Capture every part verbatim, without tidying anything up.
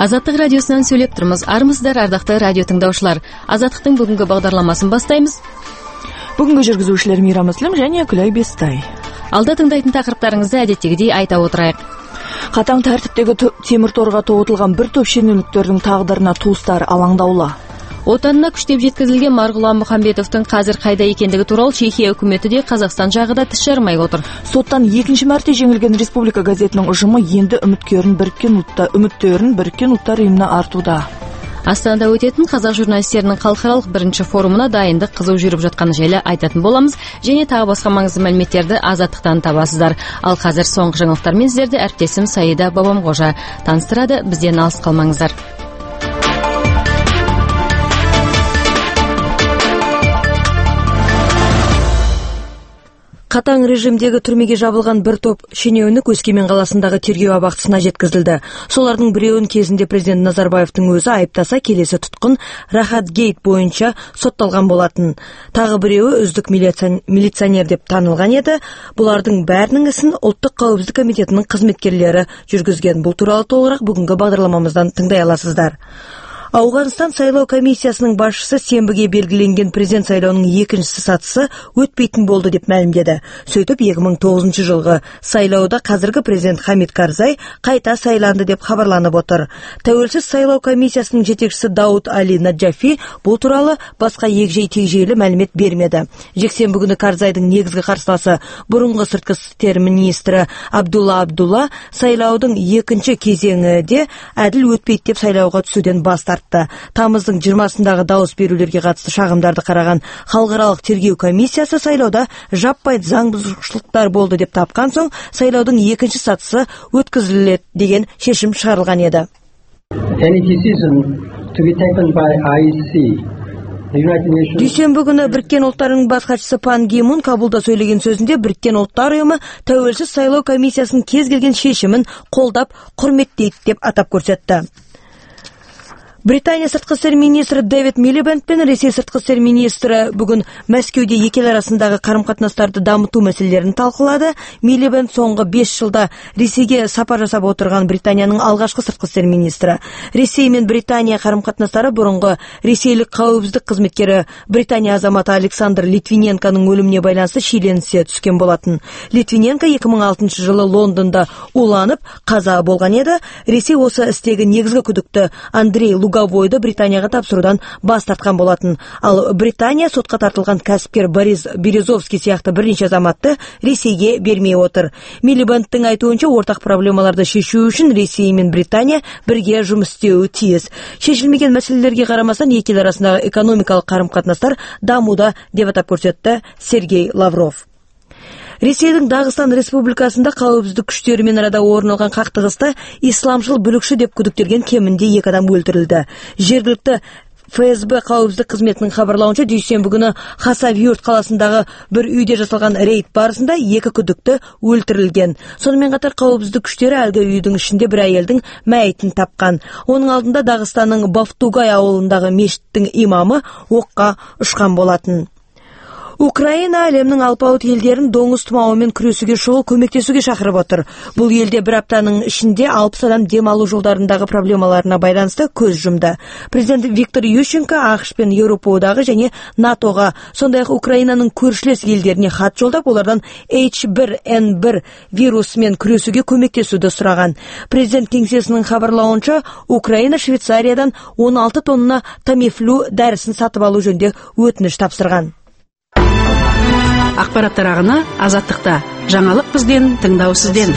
Азаттык радиосунан сүйлөп турмуз. Армысыздар, ардактуу радио тыңдаушылар. Азаттыктын бүгүнкү багдарламасын баштайбыз. Бүгүнкү жүргүзүүчүлөр Мира Муслим жана Күлөй Бестай. Алда тыңдайтын тақырыптарыңызды адеттегидей айта отурайык. Катаң тартиптеги темир торго тоотулган бир топ шенеунүктөрдүн тагдырына туустар алаңдаулы. Отанына күчтеп жеткизилген Маргулан Мухамбетовдун казыр кайда экендиги тууралуу Чехия өкмөтү де Казакстан жагы да тиш жармай отур. Соттан экинчи марта жеңилген Республика газетинин ужуму энди үмүткөрүн Бириккен Улуттар үмүттөрүн Бириккен Улуттар уюмуна артууда. Астанада өтетін қазақ журналисттерінің халықаралық бірінші форумына дайындық қызу жүріп жатқаны жайлы айтатын боламыз, және тағы басқа маңызды мәліметтерді Азаттықтан табасыздар. Ал қазір соңғы жаңалықтармен сіздерді әріптесім Саида Бабамқожа таныстырады, бізден алыс қалмаңыздар. Катаң режимдеги түрмеге жабылган бир топ шенеунүк Өскемен каласындагы тергөө абактысына жеткизилди. Солардын бирөөнүн кезинде президент Назарбаевдин өзү айыптаса, келеси туткун Рахат Гейт боюнча соттолгон болатын. Тагы бирөө өздүк милиционер деп танылган эди. Булардын баарынын исин Улуттук коопсуздук комитетинин кызметкерлери жүргүзгөн. Бул тууралуу толугураак бүгүнкү багдарламамыздан тыңдай аласыздар. Ауганстан сайлоо комиссиясынын башчысы сенбиге белгиленген президент сайлоонун экинчи сатысы өтпейтин болду деп маалимдеди. Сөйтүп эки миң тогузунчу жылгы сайлоодо казыркы президент Хамид Карзай кайта сайланды деп кабарланып отур. Тәуелсиз сайлоо комиссиясынын жетекчиси Дауд Али Наджафи бул тууралуу башка эгжей-тегжейлүү маалимет бермеди. Жексенби күнү Карзайдын негизги карсыласы мурунку сырткы иштер министри Абдулла Абдулла сайлоодун экинчи кезеңинде адил өтпейт деп сайлоого түсүүдөн бас тартты. Тамыздын жыйырмасындагы дауыс берүүлөргө катысты шагымдарды караган халыкаралык тергөө комиссиясы сайлоодо жаппай заң бузушулуктар болду деп тапкан соң сайлоодун экинчи сатысы өткөзүлөт деген чечим чыгарылган эди. Дүйшөмбү күнү Бириккен Улуттар уюмунун баш катчысы Пан Ги Мун Кабулда сөйлөгөн сөзүндө Бириккен Улуттар уюму тәуелсиз сайлоо комиссиясынын кез келген шешимин колдоп, урметтейт деп атап көрсөттү. Британия сырткы иштер министри Дэвид Милибенд менен Ресей сырткы иштер министри бүгүн Мәскеуде эки эл арасындагы карым-катнаштарды дамытуу маселелерин талкуулады. Милибенд соңку беш жылда Ресейге сапар жасап отурган Британиянын алгачкы сырткы иштер министри. Ресей менен Британия карым-катнаштары бурунку ресейлик коопсуздук кызметкери Британия азаматы Александр Литвиненконун өлүмүнө байланыштуу шиелениске түшкөн болатын. Литвиненко эки миң алтынчы жылы Лондондо уланып каза болгон эди. Ресей осы истеги негизги күдүктүү Андрей Луговойду Британияга тапсыруудан бас тарткан болатын. Ал Британия сотко тартылган касипкер Борис Березовский сыяктуу бир нече азаматты Ресейге бермей отур. Милибендтин айтуунча, ортак проблемаларды шешүү үчүн Ресей менен Британия бирге жумуш істөөү тийиз. Шешилмеген маселелерге карамастан эки эл арасындагы экономикалык карым-катнаштар дамууда деп атап көрсөттү Сергей Лавров. Ресейдин Дагыстан Республикасында коопсуздук күчтөрү менен арада орун алган кактыгыста исламчыл бүлүкчү деп күдүктөлгөн кеминде эки адам өлтүрүлдү. Жергиликтүү эф эс бэ коопсуздук кызметинин кабарлауынча, дүйшөмбү күнү Хасавюрт каласындагы бир үйдө жасалган рейд барысында эки күдүктүү өлтүрүлгөн. Сонун катар коопсуздук күчтөрү алгы үйдүн ичинде бир аялдын маятын тапкан. Онун алдында Дагыстанның Бафтугай ауылындагы мечиттин имамы окка ушкан болатын. Украина әлемнің алпауыт елдерін доңуз тумауы менен күрөсүүгө шұғыл көмектесүүгө чакырып отур. Бул елде бір аптанын ішінде алпыс адам дем алуу жолдарындағы проблемаларына байланысты көз жумду. Президент Виктор Ющенко АКШ пен Европа одагы және натога, сондай-ақ Украинаның көршілес елдеріне хат жолдап, олардан эйч бир эн бир вирусымен күрөсүүгө көмектесүүдү сураган. Президент кеңсесинин хабарлауынча, Украина Швейцариядан он алты тонна Тамифлу дарысын сатып алуу жөнүндө өтүнүч тапсырган. Ақпараттар ағыны Азаттықта. Жаңалық бізден, тыңдау сізден.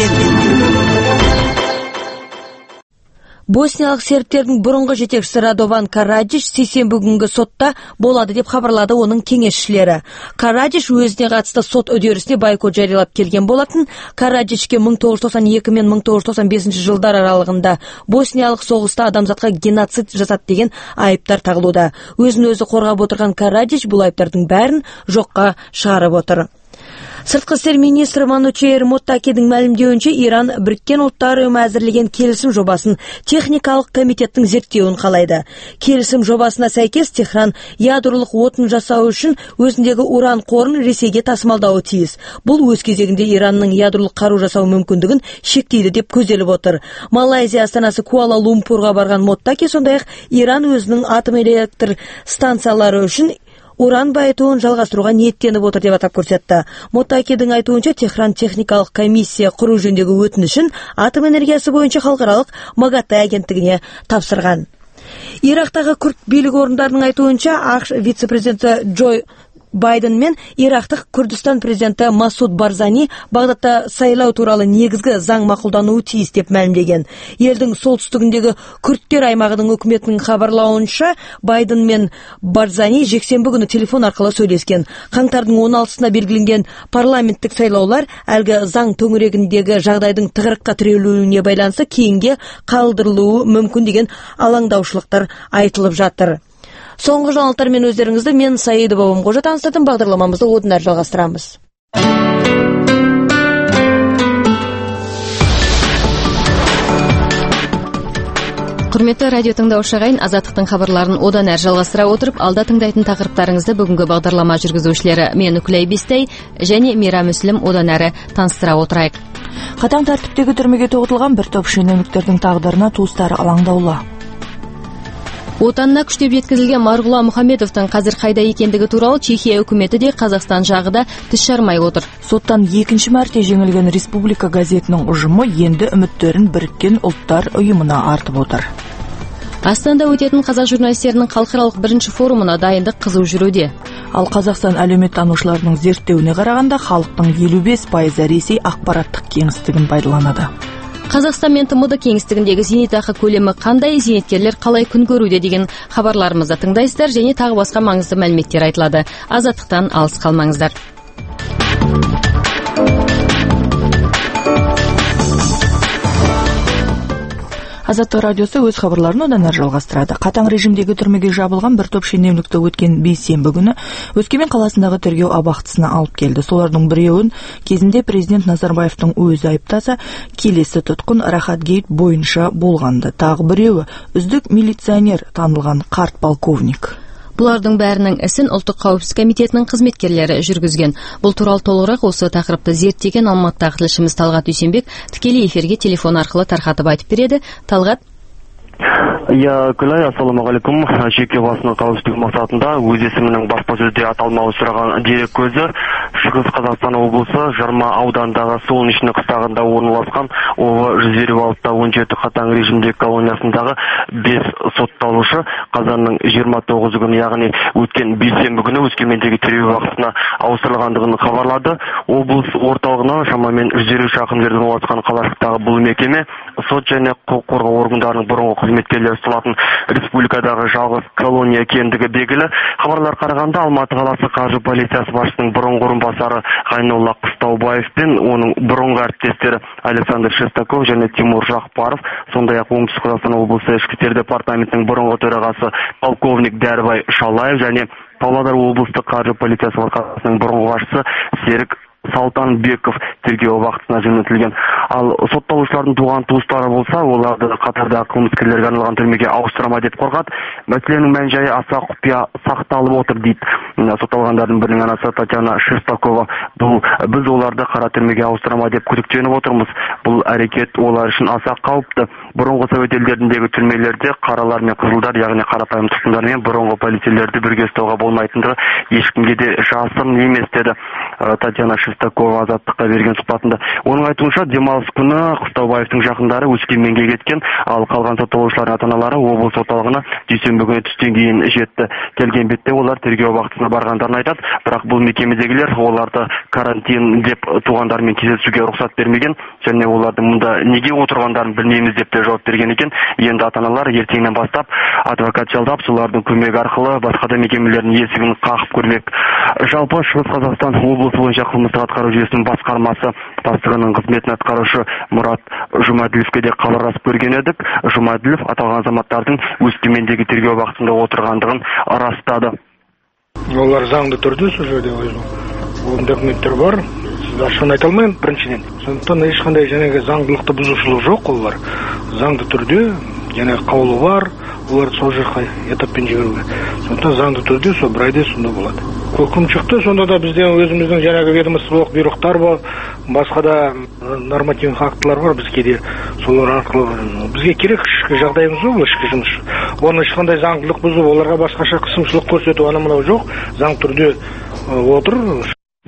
Босниялык сербтердин бурунку жетекчиси Радован Караджич сейсенбі күнгө сотта болады деп хабарлады онун кеңешчилери. Караджич өзүнө катысты сот өдөрүсүнө байкот жарыялап келген болатын. Караджичке миң тогуз жүз токсон эки менен миң тогуз жүз токсон бешинчи жылдар аралыгында Босниялык согуста адамзатка геноцид жасат деген айыптар тагылууда. Өзүн өзү коргап отурган Караджич бул айыптардын баарын жокко чыгарып отур. Сыртқы істер министрі Манучейр Моттакидің мәлімдеуінше Иран Біріккен Ұлттар ұйымы әзірлеген келісім жобасын техникалық комитеттің зерттеуін қалайды. Келісім жобасына сәйкес Техран ядролық отын жасау үшін өзіндегі уран қорын Ресейге тасымалдауы тиіс. Бұл өз кезегінде Иранның ядролық қару жасау мүмкіндігін шектейді деп көзделіп отыр. Малайзия астанасы Куала-Лумпурға барған Моттаки сондай-ақ Иран өзінің атом электр станциялары үшін уран байытуын жалғастыруға ниеттеніп отыр деп атап көрсетті. Моттакидің айтуынша Техран техникалық комиссия құру жөніндегі өтінішін атом энергиясы бойынша халықаралық МАГАТЭ агенттігіне тапсырған. Ирактағы күрд билік орындарының айтуынша ақш вице-президенті Джо Байден мен Ирактық Күрдістан президенті Масуд Барзани Бағдатта сайлау туралы негізгі заң мақұлдануы тиіс деп мәлімдеген. Елдің солтүстігіндегі күрдтер аймағының үкіметінің хабарлауынша Байден мен Барзани жексенбі күні телефон арқылы сөйлескен. Қаңтардың он алтысына белгіленген парламенттік сайлаулар әлгі заң төңірегіндегі жағдайдың тығырыққа тірелуіне байланысты кейінге қалдырылуы мүмкін деген алаңдаушылықтар айтылып жатыр. Соңғы жаңалықтармен өздеріңізді мен Саида Бабамқожа таныстырдым. Бағдарламамызды одан әрі жалғастырамыз. Құрметті радио тыңдаушы ағайын, Азаттықтың хабарларын одан әрі жалғастыра отырып, алда тыңдайтын тақырыптарыңызды бүгінгі бағдарлама жүргізушілері мен Үкілай Бестай және Мира Мүслім одан әрі таныстыра отырайық. Қатаң тәртіптегі түрмеге тоғытылған бір топ шенеуніктердің тағдырына туыстары алаңдаулы. Отанына күштеп жеткізілген Марғұла Мұхамедовтың қазір қайда екендігі туралы Чехия үкіметі де Қазақстан жағы да тіс жармай отыр. Соттан екінші мәрте жеңілген Республика газетінің ұжымы енді үміттерін Біріккен Ұлттар ұйымына артып отыр. Астанада өтетін қазақ журналистерінің халықаралық бірінші форумына дайындық қызу жүруде. Ал Қазақстан әлеуметтанушыларының зерттеуіне қарағанда халықтың елу бес пайызы Ресей ақпараттық кеңістігін пайдаланады. Қазақстан мен тмд кеңістігіндегі зейнетақы көлемі қандай, зейнеткерлер қалай күн көруде деген хабарларымызды тыңдайсыздар және тағы басқа маңызды мәліметтер айтылады. Азаттықтан алыс қалмаңыздар. Азаттық радиосы өз хабарларын одан әрі жалғастырады. Қатаң режимдегі түрмеге жабылған бір топ шенеунікті өткен бейсенбі күні Өскемен қаласындағы тергеу абақтысына алып келді. Солардың біреуін кезінде президент Назарбаевтың өзі айыптаса, келесі тұтқын Рахатгейт бойынша болғанды. Тағы біреуі үздік милиционер танылған қарт полковник. Бұлардың бәрінің ісін ұлттық қауіпсіздік комитетінің қызметкерлері жүргізген. Бұл туралы толығырақ осы тақырыпты зерттеген Алматыдағы тілшіміз Талғат Дүйсенбек тікелей эфирге телефон арқылы тарқатып айтып береді. Талғат. Я Күлай, ассалаумағалейкум. Жеке басының қауіпсіздігі мақсатында өз есімінің баспасөзде аталмауы сұраған дерек көзі Шығыс Қазақстан облысы Жарма ауданындағы Солнечный қыстағында орналасқан О В жүз елу алты он жеті қатаң режимдегі колониясындағы бес сотталушы қазанның жиырма тоғызы күні, яғни өткен бейсенбі күні Өскемендегі тергеу уақытына ауыстырылғандығын хабарлады. Облыс орталығынан шамамен жүз елу шақырым жерден орналасқан қалашықтағы бұл мекеме сот және құқық қорғау органдарының бұрынғы қызметкерлері ұсталатын республикадағы жалғыз колония екендігі белгілі. Хабарлар қарағанда Алматы қаласы қаржы полициясы басшысының бұрынғы орынбасары Ғайнолла Қыстаубаев пен оның бұрынғы әріптестері Александр Шестаков және Тимур Жақпаров, сондай-ақ Оңтүстік Қазақстан облысы ішкі істер департаментінің бұрынғы төрағасы полковник Дәрбай Шалаев және Павлодар облыстық қаржы полициясы басқармасының бұрынғы басшысы Серік Салтанбеков тергеу уақытына жөнелтілген. Ал сотталушылардың туған туыстары болса, оларды қатардағы қылмыскерлерге арналған түрмеге ауыстырама деп қорғады. Мәселенің мән-жайы аса құпия сақталып отыр дейді. Сотталғандардың бірінің анасы Татьяна Шестакова. Бұл біз оларды қара түрмеге ауыстырама деп күдіктеніп отырмыз. Бұл әрекет олар үшін аса қауіпті. Бұрынғы совет елдеріндегі түрмелерде қаралар мен қызылдар, яғни қарапайым тұтқындар мен бұрынғы полицейлерді бірге ұстауға болмайтындығы ешкімге де жасырын емес деді Татьяна Шестакова Азаттыққа берген сұхбатында. Оның айтуынша, демалыс күні Қыстаубаевтың жақындары Өскеменге кеткен, ал қалған сотталушылардың ата-аналары облыс орталығына дүйсенбі күні түстен кейін жетті. Келген бетте олар тергеу уақытына барғандарын айтады, бірақ бұл мекемедегілер оларды карантин деп туғандармен кездесуге рұқсат бермеген, және олардың мұнда неге отырғандарын білмейміз деп те жауап берген екен. Енді ата-аналар ертеңнен бастап адвокат жалдап, солардың көмегі арқылы басқа да мекемелердің есігін қағып көрмек. Жалпы Шығыс Қазақстан облысы бойынша қылмыстық атқару жүйесінің басқармасы бастығының қызметін атқарушы Мұрат Жұмаділовке де хабарласып көрген едік. Жұмаділов аталған азаматтардың Өскемендегі тергеу уақытында отырғандығын растады. Олар заңды түрде сол жерде ол документтер бар. Сіз ашығын айта алмаймын біріншіден. Сондықтан ешқандай жаңағы заңдылықты бұзушылық жоқ, ол бар. Заңды түрде жаңағы қаулы бар, оларды сол жаққа этаппен жіберуге. Сондықтан заңды түрде сол бір айда сонда болады. Көкім шықты, сонда да бізден өзіміздің жаңағы ведомстволық бұйрықтар бар, басқа да нормативных актылар бар, бізге де солар арқылы бізге керек ішкі жағдайымыз жоқ, ішкі жұмыс. Оны ешқандай заңдылық бұзу, оларға басқаша қысымшылық көрсету ана мынау жоқ, заң түрде отыр.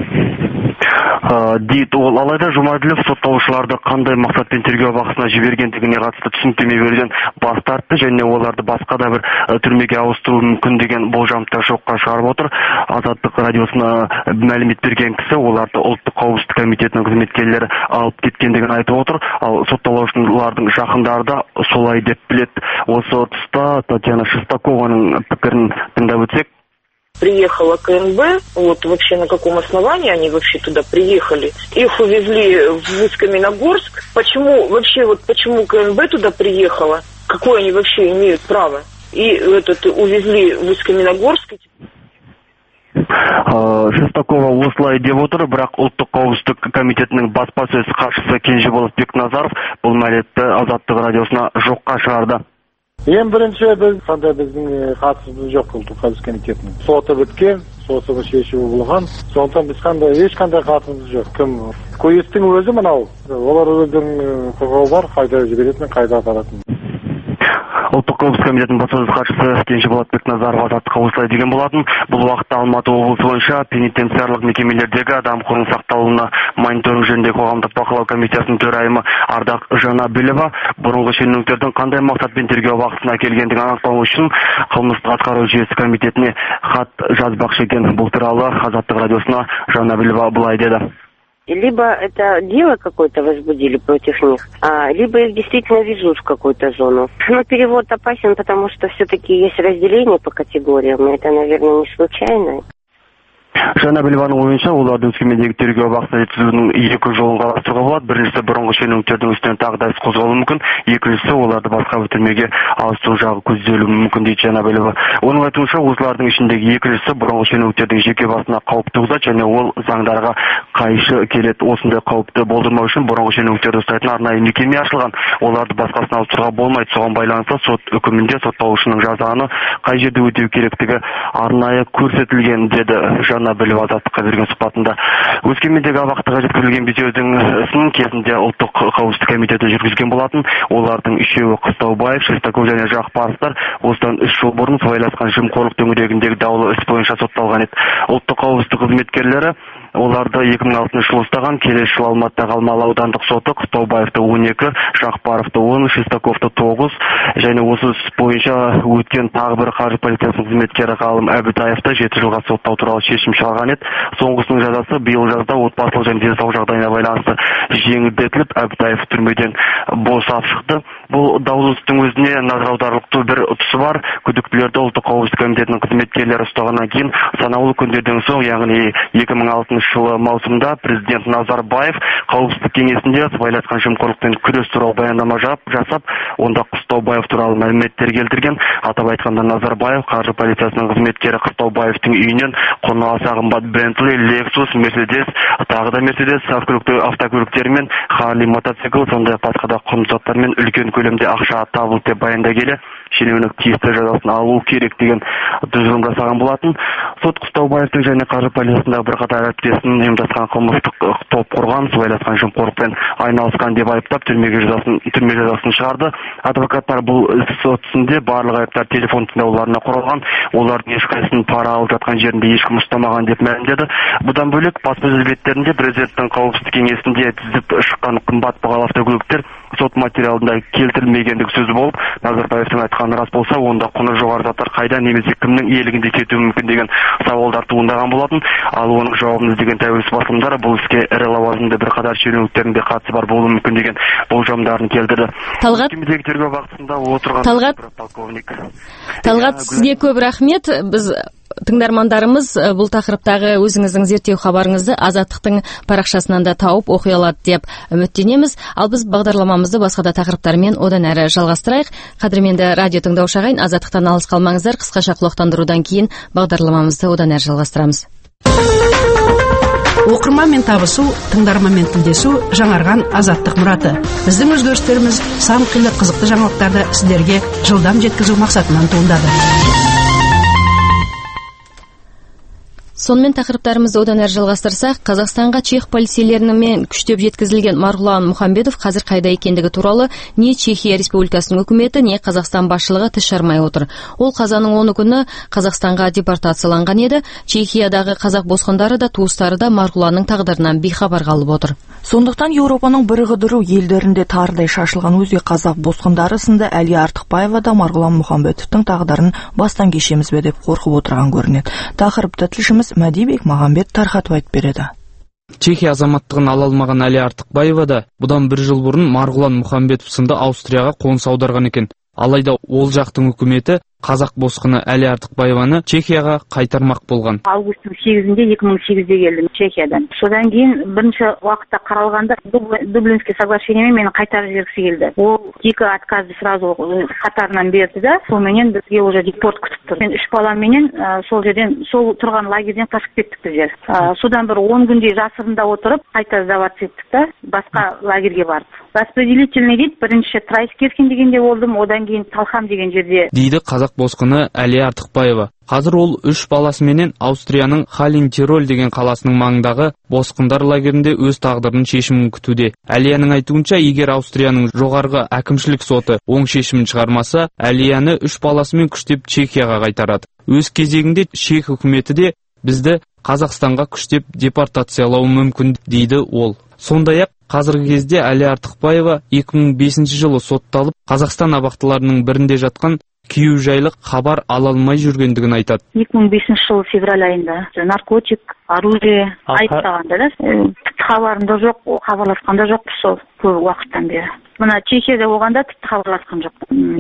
Дейді ол. Алайда Жұмаділов сотталушыларды қандай мақсатпен тергеу абақтысына жібергендігіне қатысты түсініктеме беруден бас тартты және оларды басқа да бір түрмеге ауыстыру мүмкін деген болжамды жоққа шығарып отыр. Азаттық радиосына мәлімет берген кісі оларды ұлттық қауіпсіздік комитетінің қызметкерлері алып кеткендігін айтып отыр. Ал сотталушылардың жақындары да солай деп біледі. Осы тұста Татьяна Шестакованың пікірін тыңдап өтсек. Приехала КНБ, вот вообще на каком основании они вообще туда приехали. Их увезли в Усть-Каменогорск. Почему вообще вот почему КНБ туда приехала? Какое они вообще имеют право? И этот увезли в Усть-Каменогорск. Шестакова осылай деп отыр, бірақ ұлттық қауіпсіздік комитетінің баспасөз хатшысы Кенжеболов Бекназаров бұл мәліметті Азаттық радиосына жоққа шығарды. Ең бірінші біз қандай біздің қатысымыз жоқ ұлттық қауіпсіздік комитетінің. Соты біткен, соты шешуі болған. Сондықтан біз қандай ешқандай қатысымыз жоқ. Кім көйістің өзі мынау. Олар өздерінің құқығы бар, қайда жіберетінін, қайда апаратын. Ұлттық қауіпсіздік комитетінің баспасөз хатшысы Кенжеболат Бекназаров Азаттыққа осылай деген болатын. Бұл уақытта Алматы облысы бойынша пенитенциарлық мекемелердегі адам құқығының сақталуына мониторинг жөніндегі қоғамдық бақылау комиссиясының төрайымы Ардақ Жанабилова бұрынғы шенеуніктердің қандай мақсатпен тергеу абақтысына келгендігін анықтау үшін қылмыстық атқару жүйесі комитетіне хат жазбақшы екен. Бұл туралы Азаттық радиосына Жанабилова былай деді. Либо это дело какое-то возбудили против них, а либо их действительно везут в какую-то зону. Но перевод опасен, потому что все-таки есть разделение по категориям, и это, наверное, не случайно. Жанабилованың ойынша, олардың өскемендегі тергеу абақтысына жеткізудің екі жолын қарастыруға болады. Біріншісі бұрынғы шенеуніктердің үстінен тағы да іс қозғалуы мүмкін. Екіншісі оларды басқа бір түрмеге ауыстыру жағы көзделуі мүмкін дейді Жанабилова. Оның айтуынша, осылардың ішіндегі екіншісі бұрынғы шенеуніктердің жеке басына қауіп туғызады және ол заңдарға қайшы келеді. Осындай қауіпті болдырмау үшін бұрынғы шенеуніктерді ұстайтын арнайы мекеме ашылған. Оларды басқасына ауыстыруға болмайды. Соған байланысты сот үкімінде сотталушының жазаны қай жерде өтеу керектігі арнайы көрсетілген деді Жанабилова Азаттыққа берген сұхбатында. Өскемендегі абақтыға жеткізілген бесеудің ісін кезінде ұлттық қауіпсіздік комитеті жүргізген болатын. Олардың үшеуі Қыстаубаев, Шестаков және Жақпаровтар осыдан үш жыл бұрын сыбайласқан жемқорлық төңірегіндегі даулы іс бойынша сотталған еді. Ұлттық қауіпсіздік қызметкерлері оларды екі мың алтыншы жылы ұстаған. Келесі жылы Алматыдағы Алмалы аудандық соты Қыстаубаевты он екі, Жақпаровты он, Шестаковты тоғыз және осы іс бойынша өткен тағы бір қаржы полициясының қызметкері Ғалым Әбітаевты жеті жылға соттау туралы шешім шығарған еді. Соңғысының жазасы биыл жазда отбасылық және денсаулық жағдайына байланысты жеңілдетіліп, Әбітаев түрмеден босап шықты. Бұл даулы істің өзіне назар аударарлық бір тұсы бар. Күдіктілерді ұлттық қауіпсіздік комитетінің қызметкерлері ұстағаннан кейін санаулы күндерден соң, яғни екі мың алтыншы жылы маусымда президент Назарбаев қауіпсіздік кеңесінде сыбайласқан жемқорлықпен күрес туралы баяндама жасап, онда Қыстаубаев туралы мәліметтер келтірген. Атап айтқанда Назарбаев қаржы полициясының қызметкері Қыстаубаевтың үйінен құны аса қымбат Бентли, Lexus, Mercedes, тағы да Mercedes автокөліктері мен Harley мотоцикл, сондай басқа да құнды заттар мен үлкен көлемде ақша табылды деп баяндай келе, шенеунік тиісті жазасын алу керек деген тұжырым жасаған болатын. Сот Қыстаубаевтың және қаржы полициясындағы бірқатар әріптесін ұйымдасқан қылмыстық топ құрған, сыбайласқан жемқорлықпен айналысқан деп айыптап, түрмеге жазасын түрме жазасын шығарды. Адвокаттар бұл сот ісінде барлық айыптар телефон тыңдауларына құралған, олардың ешқайсысын пара алып жатқан жерінде ешкім ұстамаған деп мәлімдеді. Бұдан бөлек баспасөз беттерінде президенттің қауіпсіздік кеңесінде тізіп шыққан қымбат бағалы автокөліктер сот материалында келтірілмегендігі сөзі болып, Назарбаевтың айтқаны рас болса, онда құны жоғары заттар қайда немесе кімнің иелігінде кетуі мүмкін деген сауалдар туындаған болатын. Ал оның жауабын іздеген тәуелсіз басылымдар бұл іске ірі лауазымды бірқатар шенеуніктердің де қатысы бар болуы мүмкін деген болжамдарын келтірді. Талғат, Талғат, Талғат, сізге көп рахмет. Біз тыңдармандарымыз бұл тақырыптағы өзіңіздің зерттеу хабарыңызды Азаттықтың парақшасынан да тауып оқи алады деп үміттенеміз. Ал біз бағдарламамызды басқа да тақырыптармен одан әрі жалғастырайық. Қадірменді радио тыңдаушы ағайын, Азаттықтан алыс қалмаңыздар. Қысқаша құлақтандырудан кейін бағдарламамызды одан әрі жалғастырамыз. Оқырманмен табысу, тыңдарманмен тілдесу жаңарған азаттық мұраты. Біздің өзгерістеріміз сан қилы қызықты жаңалықтарды сіздерге жылдам жеткізу мақсатынан туындады. Сонымен тақырыптарымызды одан әрі жалғастырсақ, Қазақстанға чех полицейлерімен күштеп жеткізілген Марғұлан Мұхамбетов қазір қайда екендігі туралы не Чехия Республикасының үкіметі, не Қазақстан басшылығы тіс жармай отыр. Ол қазанның оны күні Қазақстанға депортацияланған еді. Чехиядағы қазақ босқындары да, туыстары да Марғұланның тағдырынан бейхабар қалып отыр. Сондықтан Еуропаның бірігідіру елдерінде тарыдай шашылған өзге қазақ босқындары сынды Әли Артықбаева да Марғұлан Мұхамбетовтың тағдырын бастан кешеміз бе деп қорқып отырған көрінеді. Тақырыпты тілшіміз Мәди Бекмағамбет тарқатып айтып береді. Чехия азаматтығын ала алмаған Әли Артықбаева да бұдан бір жыл бұрын Марғұлан Мұхамбетов сынды Аустрияға қоныс аударған екен. Алайда ол жақтың үкіметі қазақ босқыны Әли Артықбаеваны Чехияға қайтармақ болған. Августтың сегізінде екі мың сегізде келдім Чехиядан. Содан кейін бірінші уақытта қаралғанда Дублинский соглашениемен мені қайтарып жібергісі келді. Ол екі отказды сразу қатарынан берді да, сонымен бізге уже депорт күтіп тұр. Мен үш баламменен сол жерден, сол тұрған лагерден қашып кеттік біздер. Содан бір он күндей жасырында отырып, қайта сдаваться еттік та, басқа лагерге бардық. Распределительный дейді, бірінші Трайскеркен дегенде болдым, одан кейін Талхам деген жерде. Дейді қазақ босқыны Әли Артықбаева. Қазір ол үш баласыменен Аустрияның Халин-Тироль деген қаласының маңындағы босқындар лагерінде өз тағдырының шешімін күтуде. Әлияның айтуынша, егер Аустрияның жоғарғы әкімшілік соты оң шешімін шығармаса, Әлияны үш баласымен күштеп Чехияға қайтарады. Өз кезегінде чех үкіметі де бізді Қазақстанға күштеп депортациялауы мүмкін дейді ол. Сондай-ақ қазіргі кезде Әли Артықбаева екі мың бесінші жылы сотталып, Қазақстан абақтыларының бірінде жатқан күйеу жайлы хабар ала алмай жүргендігін айтады. екі мың бесінші жылы февраль айында наркотик, оружие айыптағанда да, тіпті хабарында жоқ, хабарласқанда жоқ сол көп уақыттан бері. Мына Чехияда болғанда тіпті хабарласқан жоқ.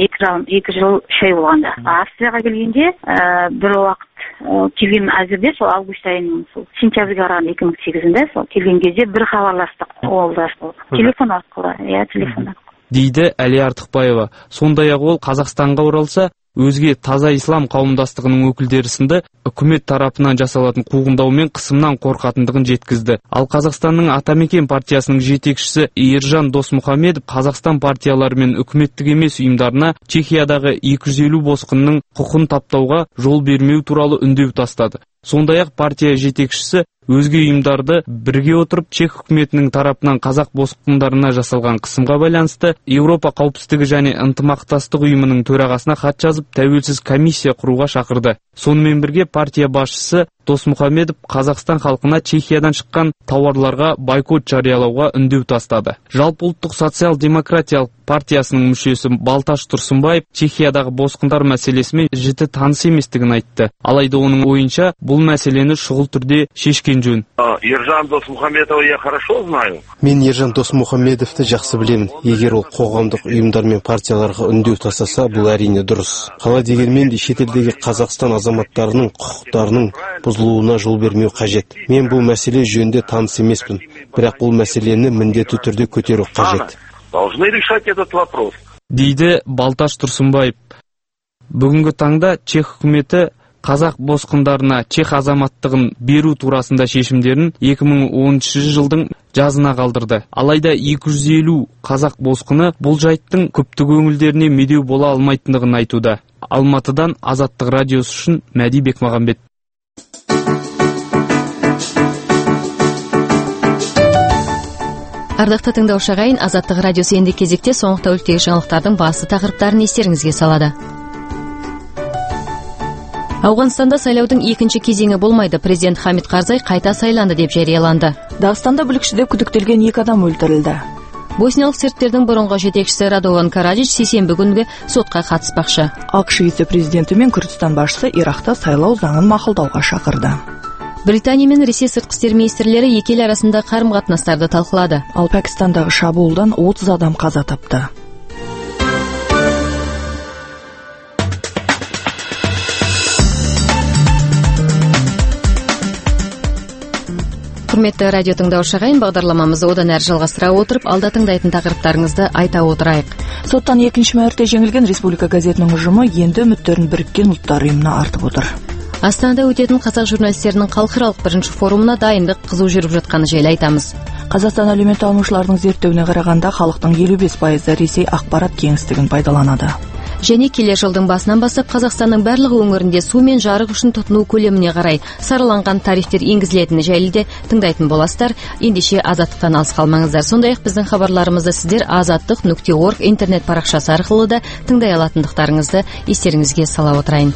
Екі жыл үш ай болғанда. Австрияға келгенде бір уақыт келген әзірде сол август айының сол сентябрьге қараған екі мың сегізінде сол келген кезде бір хабарластық. Ол да сол телефон арқылы, иә, телефон арқылы. Дейді Әли Артықбаева. Сондай-ақ ол Қазақстанға оралса, өзге таза ислам қауымдастығының өкілдері сынды үкімет тарапынан жасалатын қуғындау мен қысымнан қорқатындығын жеткізді. Ал Қазақстанның Атамекен партиясының жетекшісі Ержан Досмұхамедов Қазақстан партиялары мен үкіметтік емес ұйымдарына Чехиядағы екі жүз елу босқынның құқын таптауға жол бермеу туралы үндеу тастады. Сондай-ақ партия жетекшісі өзге ұйымдарды бірге отырып чех үкіметінің тарапынан қазақ босқындарына жасалған қысымға байланысты Еуропа қауіпсіздігі және ынтымақтастық ұйымының төрағасына хат жазып, тәуелсіз комиссия құруға шақырды. Сонымен бірге партия басшысы Досмұхамедов Қазақстан халқына Чехиядан шыққан тауарларға бойкот жариялауға үндеу тастады. Жалпы ұлттық социал-демократиялық партиясының мүшесі Балташ Тұрсынбаев Чехиядағы босқындар мәселесімен жіті таныс еместігін айтты. Алайда оның ойынша бұл мәселені шұғыл түрде шешкен жөн. Ержан Досмұхамедова я хорошо знаю. Мен Ержан Досмұхамедовты жақсы білемін. Егер ол қоғамдық ұйымдар мен партияларға үндеу тастаса, бұл әрине дұрыс. Қалай дегенмен де шетелдегі Қазақстан азаматтарының құқықтарының бұзылуына жол бермеу қажет. Мен бұл мәселе жөнінде таныс емеспін, бірақ бұл мәселені міндетті түрде көтеру қажет. Должны решать этот вопрос. Дейді Балташ Тұрсынбаев. Бүгінгі таңда чех үкіметі қазақ босқындарына чех азаматтығын беру турасында шешімдерін екі мың оныншы жылдың жазына қалдырды. Алайда екі жүз елу қазақ босқыны бұл жайттың көпті көңілдеріне медеу бола алмайтындығын айтуда. Алматыдан Азаттық радиосы үшін Мәди Бекмағамбет. Ардақты тыңдаушы ағайын, Азаттық радиосы енді кезекте соңғы тәуліктегі жаңалықтардың басты тақырыптарын естеріңізге салады. Ауғанстанда сайлаудың екінші кезеңі болмайды. Президент Хамид Карзай қайта сайланды деп жарияланды. Дағыстанда бүлікшіде күдіктелген екі адам өлтірілді. Босниялық сербтердің бұрынғы жетекшісі Радован Караджич сейсенбі күнгі сотқа қатыспақшы. ақш вице-президенті мен Күрдістан басшысы Иракта сайлау заңын мақұлдауға шақырды. Британия мен Ресей сыртқы істер министрлері екі ел арасында қарым-қатынастарды талқылады. Ал Пәкістандағы шабуылдан отыз адам қаза тапты. Құрметті радио тыңдаушы ағайын, бағдарламамызды одан әрі жалғастыра отырып, алда тыңдайтын тақырыптарыңызды айта отырайық. Соттан екінші мәрте жеңілген Республика газетінің ұжымы енді үміттерін біріккен ұлттар ұйымына артып отыр. Астанада өтетін қазақ журналистерінің халықаралық бірінші форумына дайындық қызу жүріп жатқаны жайлы айтамыз. Қазақстан әлеуметтанушыларының зерттеуіне қарағанда халықтың елу бес пайызы Ресей ақпарат кеңістігін пайдаланады. Және келер жылдың басынан бастап Қазақстанның барлық өңірінде су мен жарық үшін тұтыну көлеміне қарай сараланған тарифтер енгізілетіні жайлы де тыңдайтын боласыздар. Ендеше азаттықтан алыс қалмаңыздар. Сондай-ақ біздің хабарларымызды сіздер азаттық нүкте орг интернет парақшасы арқылы да тыңдай алатындықтарыңызды естеріңізге сала отырайын.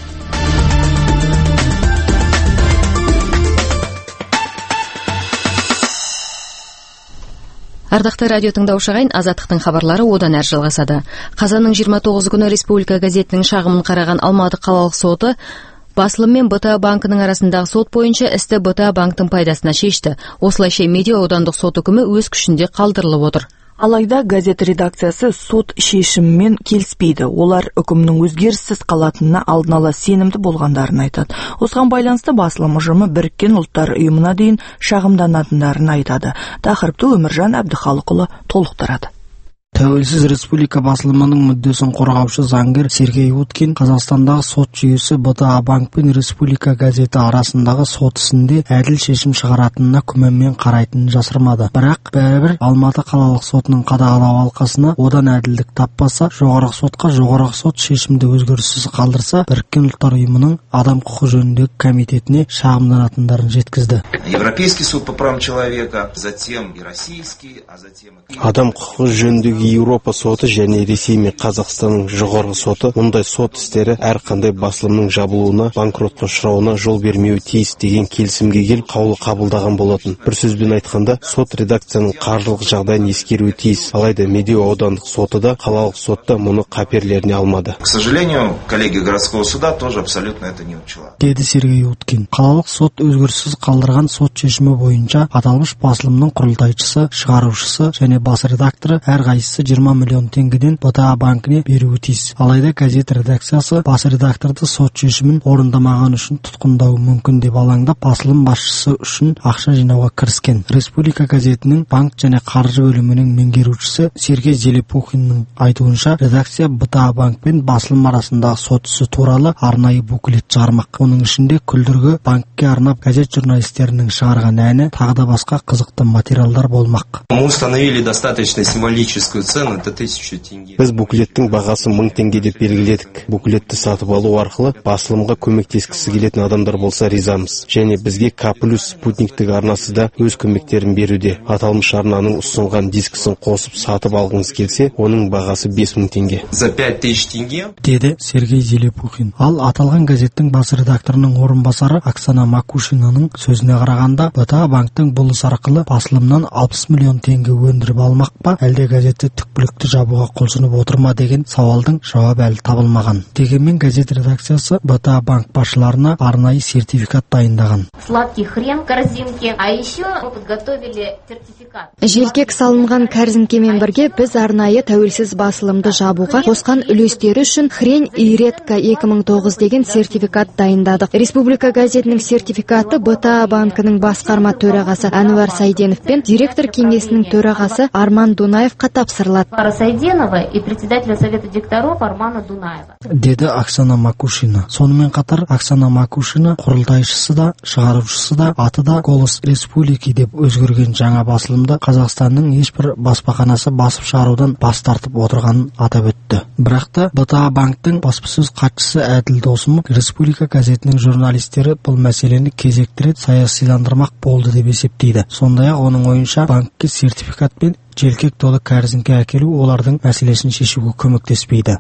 Ардақты радио тыңдаушы ағайын, азаттықтың хабарлары одан әрі жалғасады. Қазанның жиырма тоғызы күні Республика газетінің шағымын қараған Алматы қалалық соты басылым мен БТА банкінің арасындағы сот бойынша істі БТА банктың пайдасына шешті. Осылайша медиа аудандық сот үкімі өз күшінде қалдырылып отыр. Алайда газет редакциясы сот шешімімен келіспейді. Олар үкімнің өзгеріссіз қалатынына алдын ала сенімді болғандарын айтады. Осыған байланысты басылым ұжымы Біріккен ұлттар ұйымына дейін шағымданатындарын айтады. Тақырыпты Өміржан Әбдіхалықұлы толықтырады. Тәуелсіз республика басылымының мүддесін қорғаушы заңгер Сергей Уткин Қазақстандағы сот жүйесі БТА банк пен Республика газеті арасындағы сот ісінде әділ шешім шығаратынына күмәнмен қарайтынын жасырмады. Бірақ бәрібір Алматы қалалық сотының қадағалау алқасына одан әділдік таппаса, жоғарғы сотқа жоғарғы сот шешімді өзгеріссіз қалдырса, Біріккен ұлттар ұйымының адам құқы жөніндегі комитетіне шағымданатындарын жеткізді. Европейский суд по правам человека, затем и российский, а затем адам құқы жөніндегі Еуропа соты және Ресей мен Қазақстанның жоғарғы соты мұндай сот істері әрқандай басылымның жабылуына, банкротқа ұшырауына жол бермеуі тиіс деген келісімге келіп қаулы қабылдаған болатын. Бір сөзбен айтқанда, сот редакцияның қаржылық жағдайын ескеруі тиіс. Алайда медеу аудандық соты да, қалалық сотта мұны қаперлеріне алмады. К сожалению, коллеги городского суда тоже абсолютно это не учла. Деді Сергей Уткин. Қалалық сот өзгеріссіз қалдырған сот шешімі бойынша аталмыш басылымның құрылтайшысы, шығарушысы және бас редакторы әрқайсысы жиырма миллион теңгеден БТА банкіне беруі тиіс. Алайда газет редакциясы бас редакторды сот шешімін орындамаған үшін тұтқындауы мүмкін деп алаңдап, басылым басшысы үшін ақша жинауға кіріскен. Республика газетінің банк және қаржы бөлімінің меңгерушісі Сергей Зелепухиннің айтуынша, редакция БТА банк пен басылым арасындағы сот ісі туралы арнайы буклет шығармақ. Оның ішінде күлдіргі, банкке арнап газет журналистерінің шығарған әні, тағы да басқа қызықты материалдар болмақ. Мы установили достаточно символическую цену, это тысяча тенге. Біз буклеттің бағасы мың теңге деп белгіледік. Буклетті сатып алу арқылы басылымға көмектескісі келетін адамдар болса ризамыз. Және бізге К плюс спутниктік арнасы да өз көмектерін беруде. Аталмыш арнаның ұсынған дискісін қосып сатып алғыңыз келсе, оның бағасы бес мың теңге. За пять тысяч тенге, деді Сергей Зелепухин. Ал аталған газеттің бас редакторының орынбасары Оксана Макушинаның сөзіне қарағанда, БТА банктың бұл іс арқылы басылымнан алпыс миллион теңге өндіріп алмақ па, әлде газетті түкпілікті жабуға құлшынып отырма деген сауалдың жауабы әлі табылмаған. Дегенмен газет редакциясы БТА банк басшыларына арнайы сертификат дайындаған. Сладкий хрен корзинки, а еще мы подготовили сертификат. Желкек салынған корзинкемен бірге біз арнайы тәуелсіз басылымды жабуға қосқан үлестері үшін хрен и редко екі мың тоғыз деген сертификат дайындадық. Республика газетінің сертификаты БТА банкының басқарма төрағасы Әнуар Сайденов пен директор кеңесінің төрағасы Арман Дунаевқа тапсырылады. Сайденова и председателя совета директоров Армана Дунаева. Деді Оксана Макушина. Сонымен қатар Оксана Макушина құрылтайшысы да, шығарушысы да, аты да Голос Республики деп өзгерген жаңа басылымды Қазақстанның ешбір баспаханасы басып шығарудан бас тартып отырғанын атап өтті. Бірақ та БТА банктың баспасөз хатшысы Әділ Досымов Республика газетінің журналистері бұл мәселені кезекті рет саясиландырмақ болды деп есептейді. Сондай-ақ оның ойынша банкке сертификат пен желкек толы кәрзінке әкелу олардың мәселесін шешуге көмектеспейді.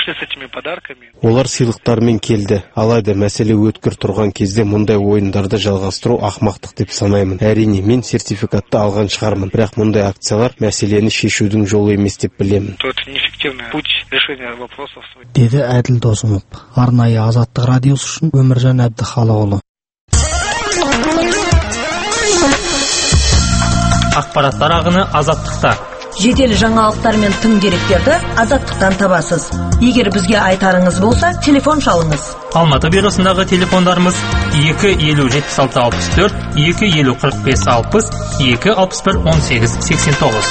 Олар сыйлықтармен келді. Алайда мәселе өткір тұрған кезде мұндай ойындарды жалғастыру ақмақтық деп санаймын. Әрине, мен сертификатты алған шығармын, бірақ мұндай акциялар мәселені шешудің жолы емес деп білемін. Деді Әділ Досымов. Арнайы Азаттық радиосы үшін Өміржан Әбдіхалықұлы. Ақпараттар ағыны Азаттықта. Жедел жаңалықтар мен тың деректерді Азаттықтан табасыз. Егер бізге айтарыңыз болса, телефон шалыңыз. Алматы бюросындағы телефондарымыз екі елу жетпіс алты алпыс төрт, екі елу қырық бес алпыс, екі алпыс бір он сегіз сексен тоғыз.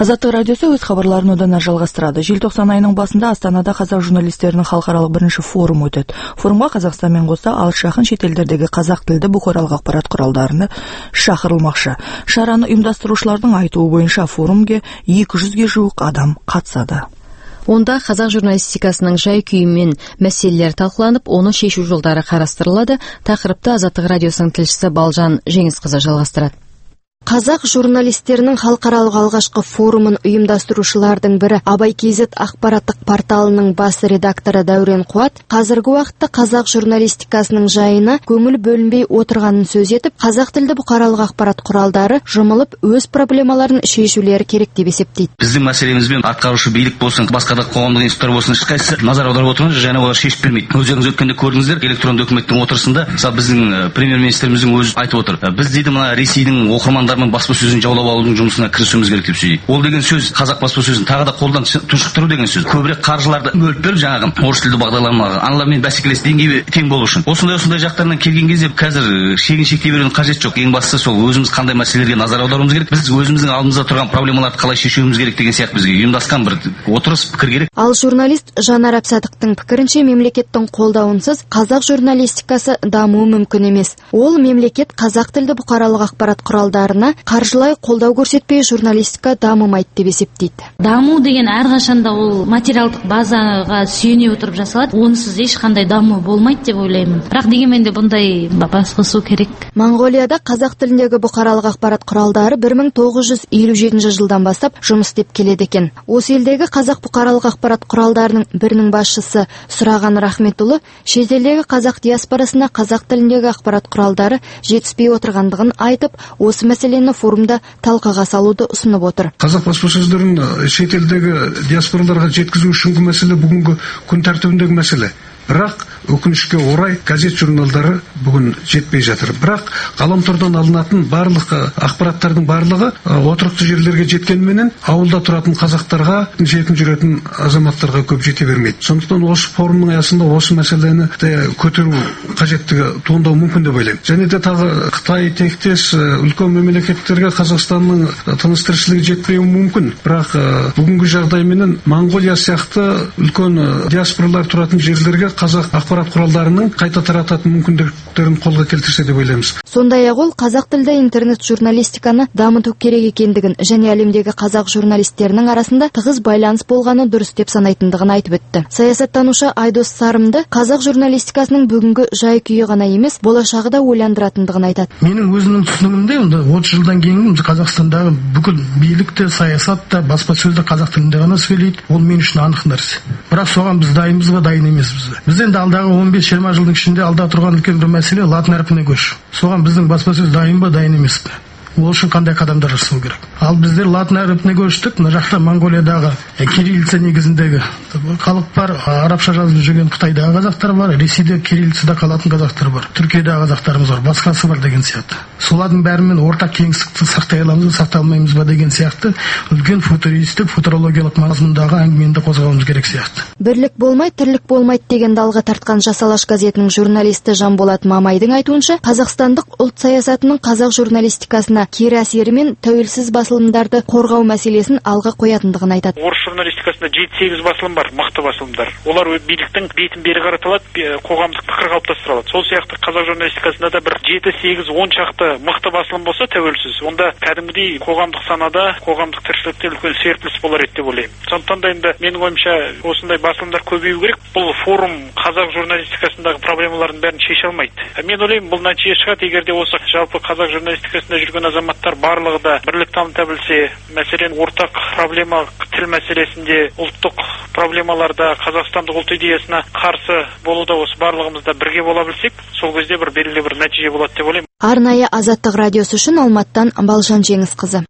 Азаттық радиосы өз хабарларын одан әрі жалғастырады. Желтоқсан айының басында Астанада қазақ журналистерінің халықаралық бірінші форум өтеді. Форумға Қазақстанмен қоса алыс жақын шетелдердегі қазақ тілді бұқаралық ақпарат құралдарына шақырылмақшы. Шараны ұйымдастырушылардың айтуы бойынша форумге екі жүзге жуық адам қатысады. Онда қазақ журналистикасының жай-күйі мен мәселелер талқыланып, оны шешу жолдары қарастырылады. Тақырыпты Азаттық радиосының тілшісі Балжан Жеңісқызы жалғастырады. Қазақ журналистерінің халықаралық алғашқы форумын ұйымдастырушылардың бірі Абай Кейзет ақпараттық порталының бас редакторы Дәурен Қуат қазіргі уақытта қазақ журналистикасының жайына көңіл бөлінбей отырғанын сөз етіп, қазақ тілді бұқаралық ақпарат құралдары жұмылып өз проблемаларын шешулері керек деп есептейді. Біздің мәселемізбен атқарушы билік болсын, басқа да қоғамдық институттар болсын, ешқайсысы назар аударып отырмыз, және олар шешіп бермейді. Өздеріңіз өткенде көрдіңіздер, электронды үкіметтің отырысында, мысалы біздің премьер-министріміздің өзі айтып отыр. Біз дейді мына Ресейдің оқырмандары баспасөзін жаулап алудың жұмысына кірісуіміз керек деп сөйлейді. Ол деген сөз қазақ баспасөзін тағы да қолдан тұншықтыру деген сөз. Көбірек қаржыларды бөліп беріп жаңағы орыс тілді бағдарламаға аналармен бәсекелес деңгейге тең болу үшін. Осындай осындай жақтарынан келген кезде қазір шегін шектей берудің қажет жоқ. Ең бастысы сол өзіміз қандай мәселелерге назар аударуымыз керек. Біз өзіміздің алдымызда тұрған проблемаларды қалай шешуіміз керек деген сияқты бізге ұйымдасқан бір отырыс пікір керек. Ал журналист Жанар Әбсадықтың пікірінше мемлекеттің қолдауынсыз қазақ журналистикасы дамуы мүмкін емес. Ол мемлекет қазақ тілді бұқаралық ақпарат құралдарына қаржылай қолдау көрсетпей журналистика дамымайды деп есептейді. Даму деген әрқашанда ол материалдық базаға сүйене отырып жасалады. Онсыз ешқандай даму болмайды деп ойлаймын. Бірақ дегенмен де бұндай басқосу керек. Моңғолияда қазақ тіліндегі бұқаралық ақпарат құралдары бір мың тоғыз жүз елу жетінші жылдан бастап жұмыс істеп келеді екен. Осы елдегі қазақ бұқаралық ақпарат құралдарының бірінің басшысы Сұраған Рахметұлы шетелдегі қазақ диаспорасына қазақ тіліндегі ақпарат құралдары жетіспей отырғандығын айтып, осы мәселені форумда талқыға салуды ұсынып отыр. Қазақ баспасөздерін шетелдегі диаспораларға жеткізу үшінгі мәселе бүгінгі күн тәртібіндегі мәселе. Бірақ өкінішке орай газет журналдары бүгін жетпей жатыр. Бірақ ғаламтордан алынатын барлық ақпараттардың барлығы отырықты жерлерге жеткенменен ауылда тұратын қазақтарға жетім жүретін азаматтарға көп жете бермейді. Сондықтан осы форумның аясында осы мәселені көтеру қажеттігі туындау мүмкін деп ойлаймын. Және де тағы Қытай тектес үлкен мемлекеттерге Қазақстанның тыныс тіршілігі жетпеуі мүмкін. Бірақ бүгінгі жағдайменен Моңғолия сияқты үлкен диаспоралар тұратын жерлерге қазақ ақпарат құралдарының қайта тарататын мүмкіндіктерін қолға келтірсе деп ойлаймыз. Сондай-ақ ол қазақ тілді интернет журналистиканы дамыту керек екендігін және әлемдегі қазақ журналистерінің арасында тығыз байланыс болғаны дұрыс деп санайтындығын айтып өтті. Саясаттанушы Айдос Сарымды қазақ журналистикасының бүгінгі жай-күйі ғана емес, болашағы да ойландыратындығын айтады. Менің өзімнің түсінігімде отыз жылдан кейін Қазақстандағы бүкіл билік те, саясат та, баспасөз де қазақ тілінде ғана сөйлейді. Ол мен үшін анық нәрсе. Бірақ соған біз дайынбыз ба, дайын емеспіз бе? Біз енді алдағы он бес жиырма жылдың ішінде алда тұрған үлкен бір мәселе латын әрпіне көшу. Соған біздің баспасөз дайын ба, дайын емес пе? Ол үшін қандай қадамдар жасау керек? Ал біздер латын әрпіне көштік. Мына жақта Моңғолиядағы кириллица негізіндегі халық бар, арабша жазылып жүрген Қытайдағы қазақтар бар, Ресейде кириллицада қалатын қазақтар бар, Түркиядағы қазақтарымыз бар, басқасы бар деген сияқты. Солардың бәрімен ортақ кеңістікті сақтай аламыз ба, сақтай алмаймыз ба деген сияқты үлкен футуристік, футурологиялық мазмұндағы әңгімені қозғауымыз керек сияқты. Бірлік болмай, тірлік болмайды деген далға тартқан Жас Алаш газетінің журналисті Жанболат Мамайдың айтуынша, қазақстандық ұлт саясатының қазақ журналистикасына кері әсері мен тәуелсіз басылымдарды қорғау мәселесін алға қоятындығын айтады. Орыс журналистикасында жеті сегіз басылым бар, мықты басылымдар. Олар биліктің бетін бері қаратылады, қоғамдық пікір қалыптастыра алады. Сол сияқты қазақ журналистикасында да бір жеті сегіз он шақты мықты басылым болса тәуелсіз, онда кәдімгідей қоғамдық санада, қоғамдық тіршілікте үлкен серпіліс болар еді деп ойлаймын. Сондықтан да енді менің ойымша осындай басылымдар көбею керек. Бұл форум қазақ журналистикасындағы проблемалардың бәрін шеше алмайды. Мен ойлаймын, бұл нәтиже шығады, егер де осы жалпы қазақ журналистикасында жүрген азаматтар барлығы да бірлік таныта білсе, мәселен ортақ проблема тіл мәселесінде, ұлттық проблемаларда қазақстандық ұлт идеясына қарсы болуда осы барлығымызда бірге бола білсек, сол кезде бір белгілі бір нәтиже болады деп ойлаймын. Арнайы Азаттық радиосы үшін Алматтан Балжан Жеңісқызы.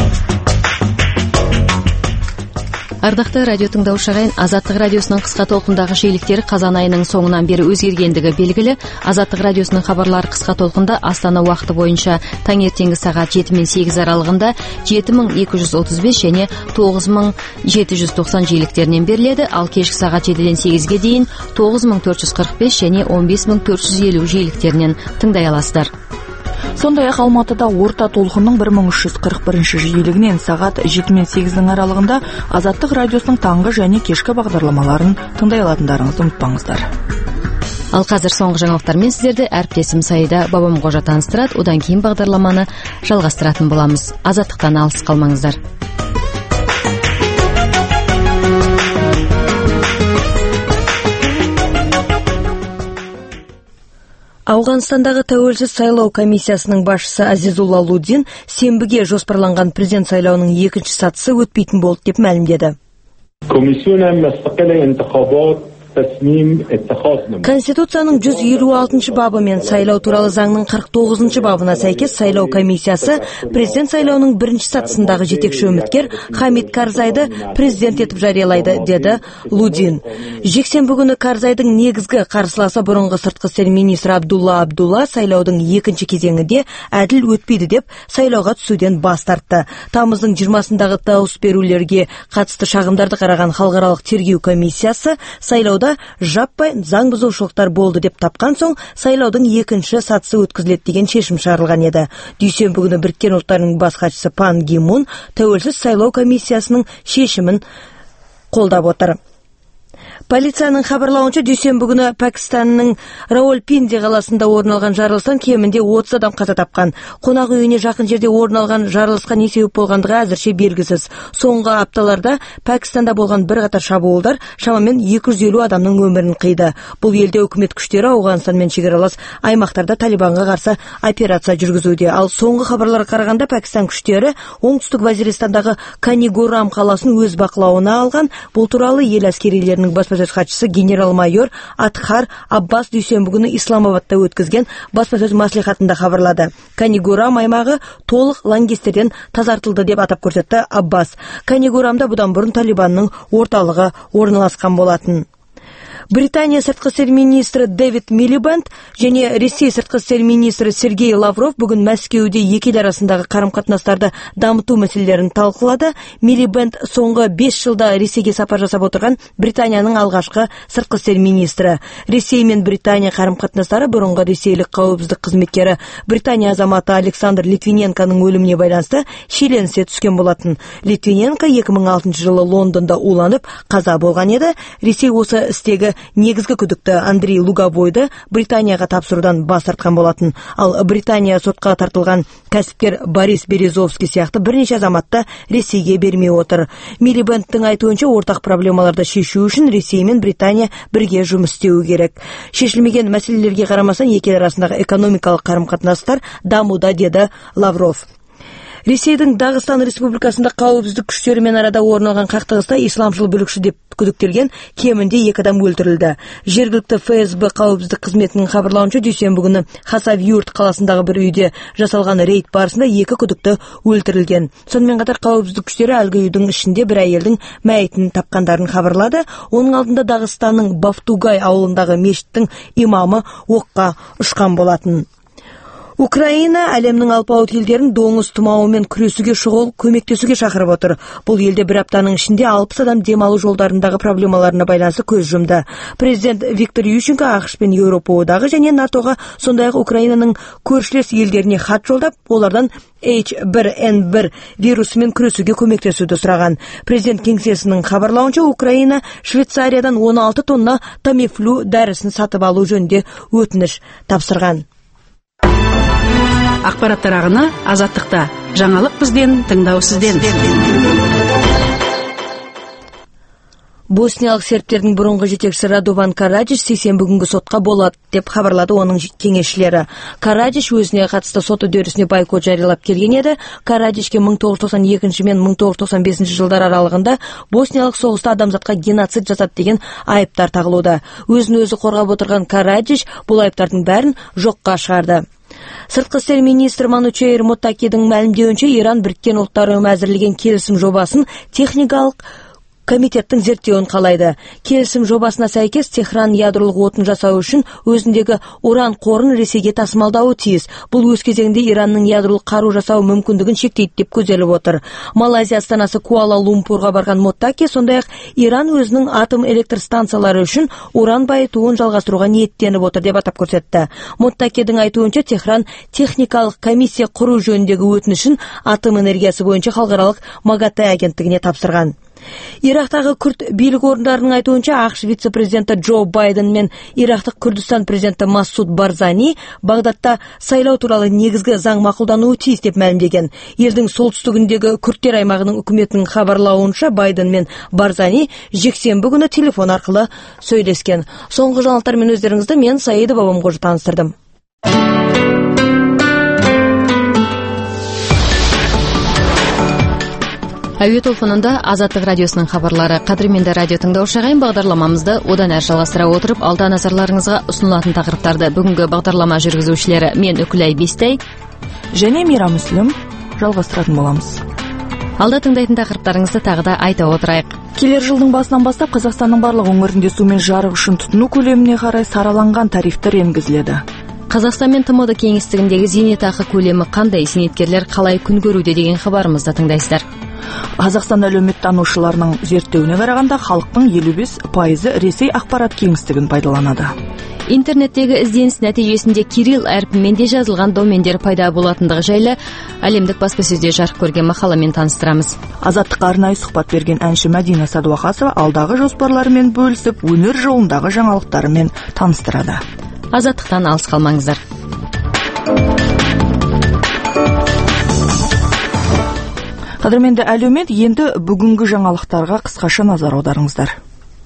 Ардақты радио тыңдаушы ағайын, Азаттық радиосының қысқа толқындағы жиіліктері қазан айының соңынан бері өзгергендігі белгілі. Азаттық радиосының хабарлары қысқа толқында Астана уақыты бойынша таңертеңгі сағат жеті мен сегіз аралығында жеті мың екі жүз отыз бес және тоғыз мың жеті жүз тоқсан жиіліктерінен беріледі, ал кешкі сағат жетіден сегізге дейін тоғыз мың төрт жүз қырық бес және он бес мың төрт жүз елу жиіліктерінен тыңдай аласыздар. Сондай-ақ Алматыда орта толқынның бір мың үш жүз қырық бірінші жиілігінен сағат жеті мен сегіздің аралығында Азаттық радиосының таңғы және кешкі бағдарламаларын тыңдай алатындарыңызды ұмытпаңыздар. Ал қазір соңғы жаңалықтармен сіздерді әріптесім Саида Бабамқожа таныстырады. Одан кейін бағдарламаны жалғастыратын боламыз. Азаттықтан алыс қалмаңыздар. Ауғанстандағы тәуелсіз сайлау комиссиясының басшысы Азизулла Лудин сенбіге жоспарланған президент сайлауының екінші сатысы өтпейтін болды деп мәлімдеді. Конституцияның жүз елу алтыншы бабы мен сайлау туралы заңның қырық тоғызыншы бабына сәйкес сайлау комиссиясы президент сайлауының бірінші сатысындағы жетекші үміткер Хамид Карзайды президент етіп жариялайды, деді Лудин. Жексенбі күні Карзайдың негізгі қарсыласы бұрынғы сыртқы істер министрі Абдулла Абдулла сайлаудың екінші кезеңінде әділ өтпейді деп сайлауға түсуден бас тартты. Тамыздың жиырмасындағы дауыс берулерге қатысты шағымдарды қараған халықаралық тергеу комиссиясы сайлауда жаппай заң бұзушылықтар болды деп тапқан соң сайлаудың екінші сатысы өткізіледі деген шешім шығарылған еді. Дүйсенбі күні Біріккен ұлттардың бас хатшысы Пан Ги Мун тәуелсіз сайлау комиссиясының шешімін қолдап отыр. Полицияның хабарлауынша дүйсенбі күні Пәкістанның Раулпинди қаласында орын алған жарылыстан кемінде отыз адам қаза тапқан. Қонақ үйіне жақын жерде орын алған жарылысқа не себеп болғандығы әзірше белгісіз. Соңғы апталарда Пәкістанда болған бір қатар шабуылдар шамамен екі жүз елу адамның өмірін қиды. Бұл елде үкімет күштері Ауғанстанмен шекаралас аймақтарда Талибанға қарсы операция жүргізуде. Ал соңғы хабарларға қарағанда Пәкістан күштері оңтүстік Вазиристандағы Канигурам қаласын өз бақылауына алған. Бұл туралы ел әскерилерінің баспасөз хатшысы генерал-майор Атхар Аббас дүйсенбі күні Исламабадта өткізген баспасөз маслихатында хабарлады. Канигурам аймағы толық лаңкестерден тазартылды деп атап көрсетті Аббас. Канигурамда бұдан бұрын Талибанның орталығы орналасқан болатын. Британия сыртқы істер министрі Дэвид Милибанд және Ресей сыртқы істер министрі Сергей Лавров бүгін Мәскеуде екі ел арасындағы қарым-қатынастарды дамыту мәселелерін талқылады. Милибанд соңғы бес жылда Ресейге сапар жасап отырған Британияның алғашқы сыртқы істер министрі. Ресей мен Британия қарым-қатынастары бұрынғы ресейлік қауіпсіздік қызметкері Британия азаматы Александр Литвиненконың өліміне байланысты шиеленісе түскен болатын. Литвиненко екі мың алтыншы жылы Лондонда уланып қаза болған еді. Ресей осы істегі негізгі күдікті Андрей Луговойды Британияға тапсырудан бас тартқан болатын. Ал Британия сотқа тартылған кәсіпкер Борис Березовский сияқты бірнеше азаматты Ресейге бермей отыр. Милибандтың айтуынша ортақ проблемаларды шешу үшін Ресей мен Британия бірге жұмыс істеуі керек. Шешілмеген мәселелерге қарамастан екі ел арасындағы экономикалық қарым-қатынастар дамуда, деді Лавров. Ресейдің Дағыстан Республикасында қауіпсіздік күштерімен арада орын алған қақтығыста исламшыл бүлікші деп күдіктелген кемінде екі адам өлтірілді. Жергілікті эф эс бэ қауіпсіздік қызметінің хабарлауынша дүйсенбі күні Хасавюрт қаласындағы бір үйде жасалған рейд барысында екі күдікті өлтірілген. Сонымен қатар қауіпсіздік күштері әлгі үйдің ішінде бір әйелдің мәйітін тапқандарын хабарлады. Оның алдында Дағыстанның Бафтугай ауылындағы мешіттің имамы оққа ұшқан болатын. Украина әлемнің алпауыт елдерін доңыз тұмауымен күресуге шұғыл көмектесуге шақырып отыр. Бұл елде бір аптаның ішінде алпыс адам демалу жолдарындағы проблемаларына байланысты көз жұмды. Президент Виктор Ющенко ақш пен Еуропа одағы және натоға, сондай-ақ Украинаның көршілес елдеріне хат жолдап, олардан эйч бір эн бір вирусымен күресуге көмектесуді сұраған. Президент кеңсесінің хабарлауынша Украина Швейцариядан он алты тонна Тамифлю дәрісін сатып алу жөнінде өтініш тапсырған. Ақпараттар ағыны Азаттықта. Жаңалық бізден, тыңдау сізден. Босниялық сербтердің бұрынғы жетекшісі Радован Караджич сейсенбі күнгі сотқа болады деп хабарлады оның кеңесшілері. Караджич өзіне қатысты сот үдерісіне бойкот жариялап келген еді. Караджичке мың тоғыз жүз тоқсан екінші мен мың тоғыз жүз тоқсан бесінші жылдар аралығында Босниялық соғыста адамзатқа геноцид жасады деген айыптар тағылуда. Өзін өзі қорғап отырған Караджич бұл айыптардың бәрін жоққа шығарды. Сыртқы істер министрі Манучейр Мотакидің мәлімдеуінше Иран Біріккен ұлттар ұйымы әзірлеген келісім жобасын техникалық комитеттің зерттеуін қалайды. Келісім жобасына сәйкес Техран ядролық отын жасау үшін өзіндегі уран қорын Ресейге тасымалдауы тиіс. Бұл өз кезегінде Иранның ядролық қару жасау мүмкіндігін шектейді деп көзделіп отыр. Малайзия астанасы Куала-Лумпурға барған Моттаки сондай-ақ Иран өзінің атом электр станциялары үшін уран байытуын жалғастыруға ниеттеніп отыр деп атап көрсетті. Моттакидің айтуынша Техран техникалық комиссия құру жөніндегі өтінішін атом энергиясы бойынша халықаралық МАГАТЭ агенттігіне тапсырған. Ирактағы күрд билік орындарының айтуынша ақш вице-президенті Джо Байден мен Ирактық Күрдістан президенті Масуд Барзани Багдадта сайлау туралы негізгі заң мақұлдануы тиіс деп мәлімдеген. Елдің солтүстігіндегі күрдтер аймағының үкіметінің хабарлауынша Байден мен Барзани жексенбі күні телефон арқылы сөйлескен. Соңғы жаңалықтармен өздеріңізді мен Саида Бабамқожа таныстырдым. Әуе толқынында Азаттық радиосының хабарлары. Қадірменді радио тыңдаушы ағайын, бағдарламамызды одан әрі жалғастыра отырып, алда назарларыңызға ұсынылатын тақырыптарды бүгінгі бағдарлама жүргізушілері мен Үкілай Бестай және Мира Мүслім жалғастыратын боламыз. Алда тыңдайтын тақырыптарыңызды тағы да айта отырайық. Келер жылдың басынан бастап Қазақстанның барлық өңірінде сумен жарық үшін тұтыну көлеміне қарай сараланған тарифтер енгізіледі. Қазақстан мен тмд кеңістігіндегі зейнетақы көлемі қандай, зейнеткерлер қалай күн көруде деген хабарымызды тыңдайсыздар. Қазақстан әлеуметтанушыларының зерттеуіне қарағанда халықтың елу бес пайызы Ресей ақпарат кеңістігін пайдаланады. Интернеттегі ізденіс нәтижесінде кирилл әрпімен де жазылған домендер пайда болатындығы жайлы әлемдік баспасөзде жарық көрген мақаламен таныстырамыз. Азаттыққа арнайы сұхбат берген әнші Мәдина Садуақасова алдағы жоспарларымен бөлісіп, өнер жолындағы жаңалықтарымен таныстырады. Азаттықтан алыс қалмаңыздар. Қадірменді әлеумет, енді бүгінгі жаңалықтарға қысқаша назар аударыңыздар.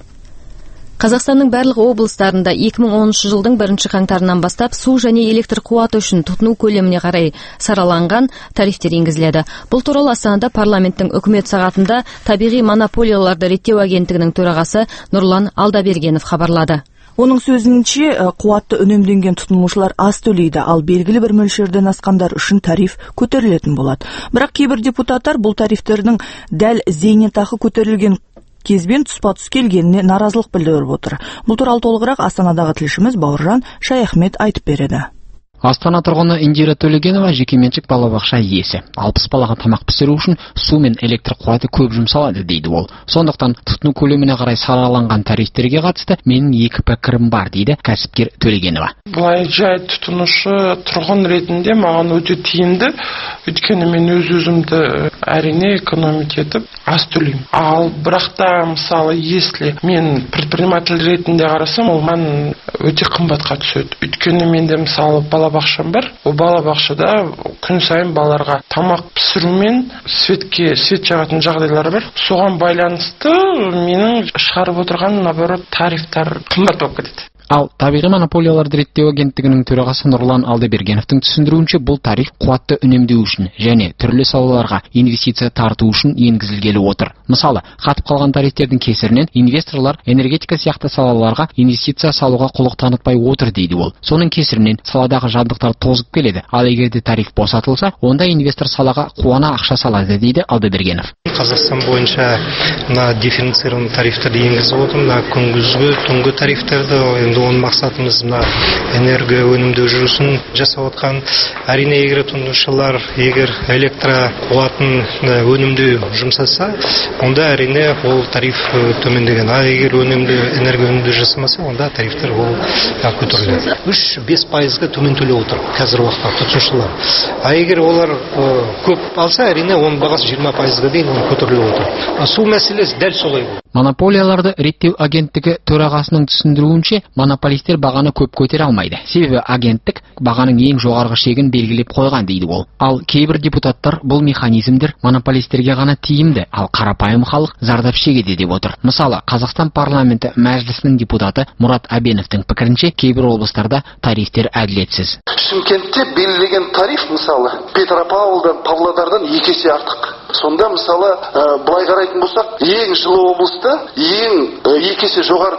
Қазақстанның барлық облыстарында екі мың оныншы жылдың бірінші қаңтарынан бастап су және электр қуаты үшін тұтыну көлеміне қарай сараланған тарифтер енгізіледі. Бұл туралы Астанада парламенттің үкімет сағатында табиғи монополияларды реттеу агенттігінің төрағасы Нұрлан Алдабергенов хабарлады. Оның сөзінше, қуатты үнемденген тұтынушылар аз төлейді, ал белгілі бір мөлшерден асқандар үшін тариф көтерілетін болады. Бірақ кейбір депутаттар бұл тарифтердің дәл зейнетақы көтерілген кезбен тұспа-тұс келгеніне наразылық білдіріп отыр. Бұл туралы толығырақ Астанадағы тілшіміз Бауыржан Шаяхмет айтып береді. Астана тұрғыны Индира Төлегенова жекеменшік балабақша иесі. алпыс балаға тамақ пісіру үшін су мен электр қуаты көп жұмсалады дейді ол. Сондықтан тұтыну көлеміне қарай сараланған тарифтерге қатысты менің екі пікірім бар дейді кәсіпкер Төлегенова. Былай жай тұтынушы тұрғын ретінде маған өте тиімді, өйткені мен өз өзімді әрине экономить етіп аз төлеймін. Ал бірақ та мысалы если мен предприниматель ретінде қарасам, ол маған өте қымбатқа түседі. Өйткені менде мысалы балабақшам бар. Ол балабақшада күн сайын балаларға тамақ пісірумен светке свет жағатын жағдайлар бар. Соған байланысты менің шығарып отырған наоборот тарифтар қымбат болып кетеді. Ал табиғи монополияларды реттеу агенттігінің төрағасы Нұрлан Алдабергеновтың түсіндіруінше бұл тариф қуатты үнемдеу үшін және түрлі салаларға инвестиция тарту үшін енгізілгелі отыр. Мысалы, қатып қалған тарифтердің кесірінен инвесторлар энергетика сияқты салаларға инвестиция салуға құлық танытпай отыр дейді ол. Соның кесірінен саладағы жабдықтар тозып келеді. Ал егер де тариф босатылса, онда инвестор салаға қуана ақша салады дейді Алдабергенов. Қазақстан бойынша мына дифференцированный тарифтерді енгізіп отыр. Мына күндізгі, түнгі тарифтерді, енді оның мақсатымыз мына энергия өнімдеу жүйесін жасап отқан. Әрине, егер тұтынушылар егер электр қуатын өнімдеу жұмсаса, онда әрине ол тариф төмендеген. А егер өнімді энергия өнімдеу жасамаса, онда тарифтер ол көтеріледі. үш бес пайызға төмен төлеп отыр қазір уақытта тұтынушылар. А егер олар көп алса, әрине оның бағасы жиырма пайызға дейін көтеріліп отыр. Су мәселесі дәл солай. Монополияларды реттеу агенттігі төрағасының түсіндіруінше, монополистер бағаны көп көтере алмайды. Себебі агенттік бағаның ең жоғарғы шегін белгілеп қойған дейді ол. Ал кейбір депутаттар бұл механизмдер монополистерге ғана тиімді, ал қарапайым халық зардап шегеді деп отыр. Мысалы, Қазақстан парламенті мәжілісінің депутаты Мұрат Әбеновтың пікірінше, кейбір облыстарда тарифтер әділетсіз. Шымкентте белгілеген тариф мысалы Петропавлдан, Павлодардан екі есе артық. Сонда мысалы былай қарайтын болсақ, ең жылы облыста ең екі есе жоғары төлейді.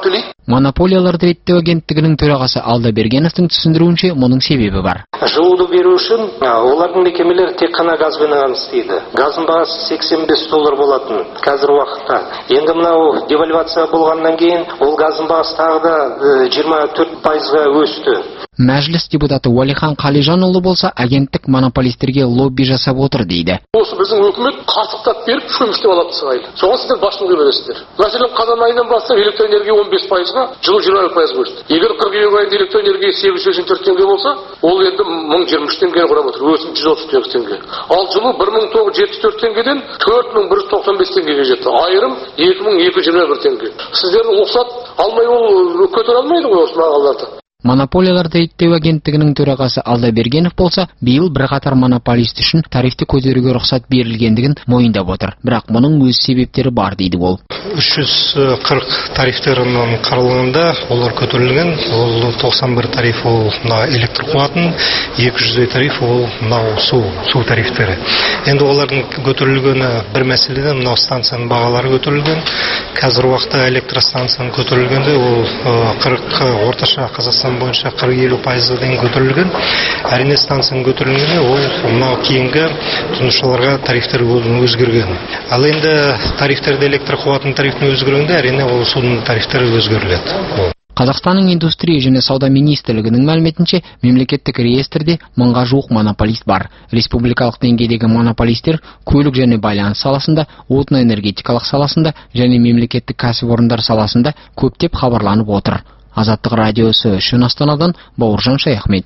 Монополияларды реттеу агенттігінің төрағасы Алдабергеновтың түсіндіруінше, мұның себебі бар. Жылуды беру үшін олардың мекемелері тек қана газбен ғана істейді. Газдың бағасы сексен бес доллар болатын қазір уақытта. Енді мынау девальвация болғаннан кейін ол газдың бағасы тағы да жиырма төрт пайызға өсті. Мәжіліс депутаты Уәлихан Қалижанұлы болса, агенттік монополистерге лобби жасап отыр дейді. Осы біздің өкімет қатықтап беріп шөміштеп алатын сыңайлы. Соған сіздер басшылық бересіздер. Мәселен, қазан айынан бастап электроэнергия он бес пайызға, жылу жиырма бір пайызға өсті. Егер қыркүйек айында электроэнергия сегіз жүз сексен төрт теңге болса, ол енді мың жиырма үш теңгені құрап отыр. Өсім жүз отыз тоғыз теңге. Ал жылу бір мың тоғыз жүз жетпіс төрт теңгеден төрт мың бір жүз тоқсан бес теңгеге жетті. Айырым екі мың екі жүз жиырма бір теңге. Сіздердің рұқсат алмай ол көтере алмайды ғой осы мағаларды. Монополияларды реттеу агенттігінің төрағасы Алдабергенов болса, биыл бірқатар монополист үшін тарифті көтеруге рұқсат берілгендігін мойындап отыр. Бірақ мұның өз себептері бар дейді ол. үш жүз қырық тарифтерінің қаралғанда олар көтерілген. Ол тоқсан бір тариф ол электр қуатын, екі жүздей тариф ол мынау су, су тарифтері. Енді олардың көтерілгені бір мәселеден мынау станцияның бағалары көтерілген. Қазір уақытта электростанцияның көтерілгенде ол қырық орташа Қазақстан бойынша қырық елу пайызға дейін көтерілген. Әрине станцияның көтерілгені ол мынау кейінгі тұтынушыларға тарифтер өзгерген. Ал енді тарифтерде электр қуатының тарифінің өзгергенде әрине ол судың тарифтері өзгеріледі. Қазақстанның индустрия және сауда министрлігінің мәліметінше, мемлекеттік реестрде мыңға жуық монополист бар. Республикалық деңгейдегі монополистер көлік және байланыс саласында, отын-энергетикалық саласында және мемлекеттік кәсіпорындар саласында көптеп хабарланып отыр. Азаттық радиосы үшін Астанадан Бауыржан Шаяхмет.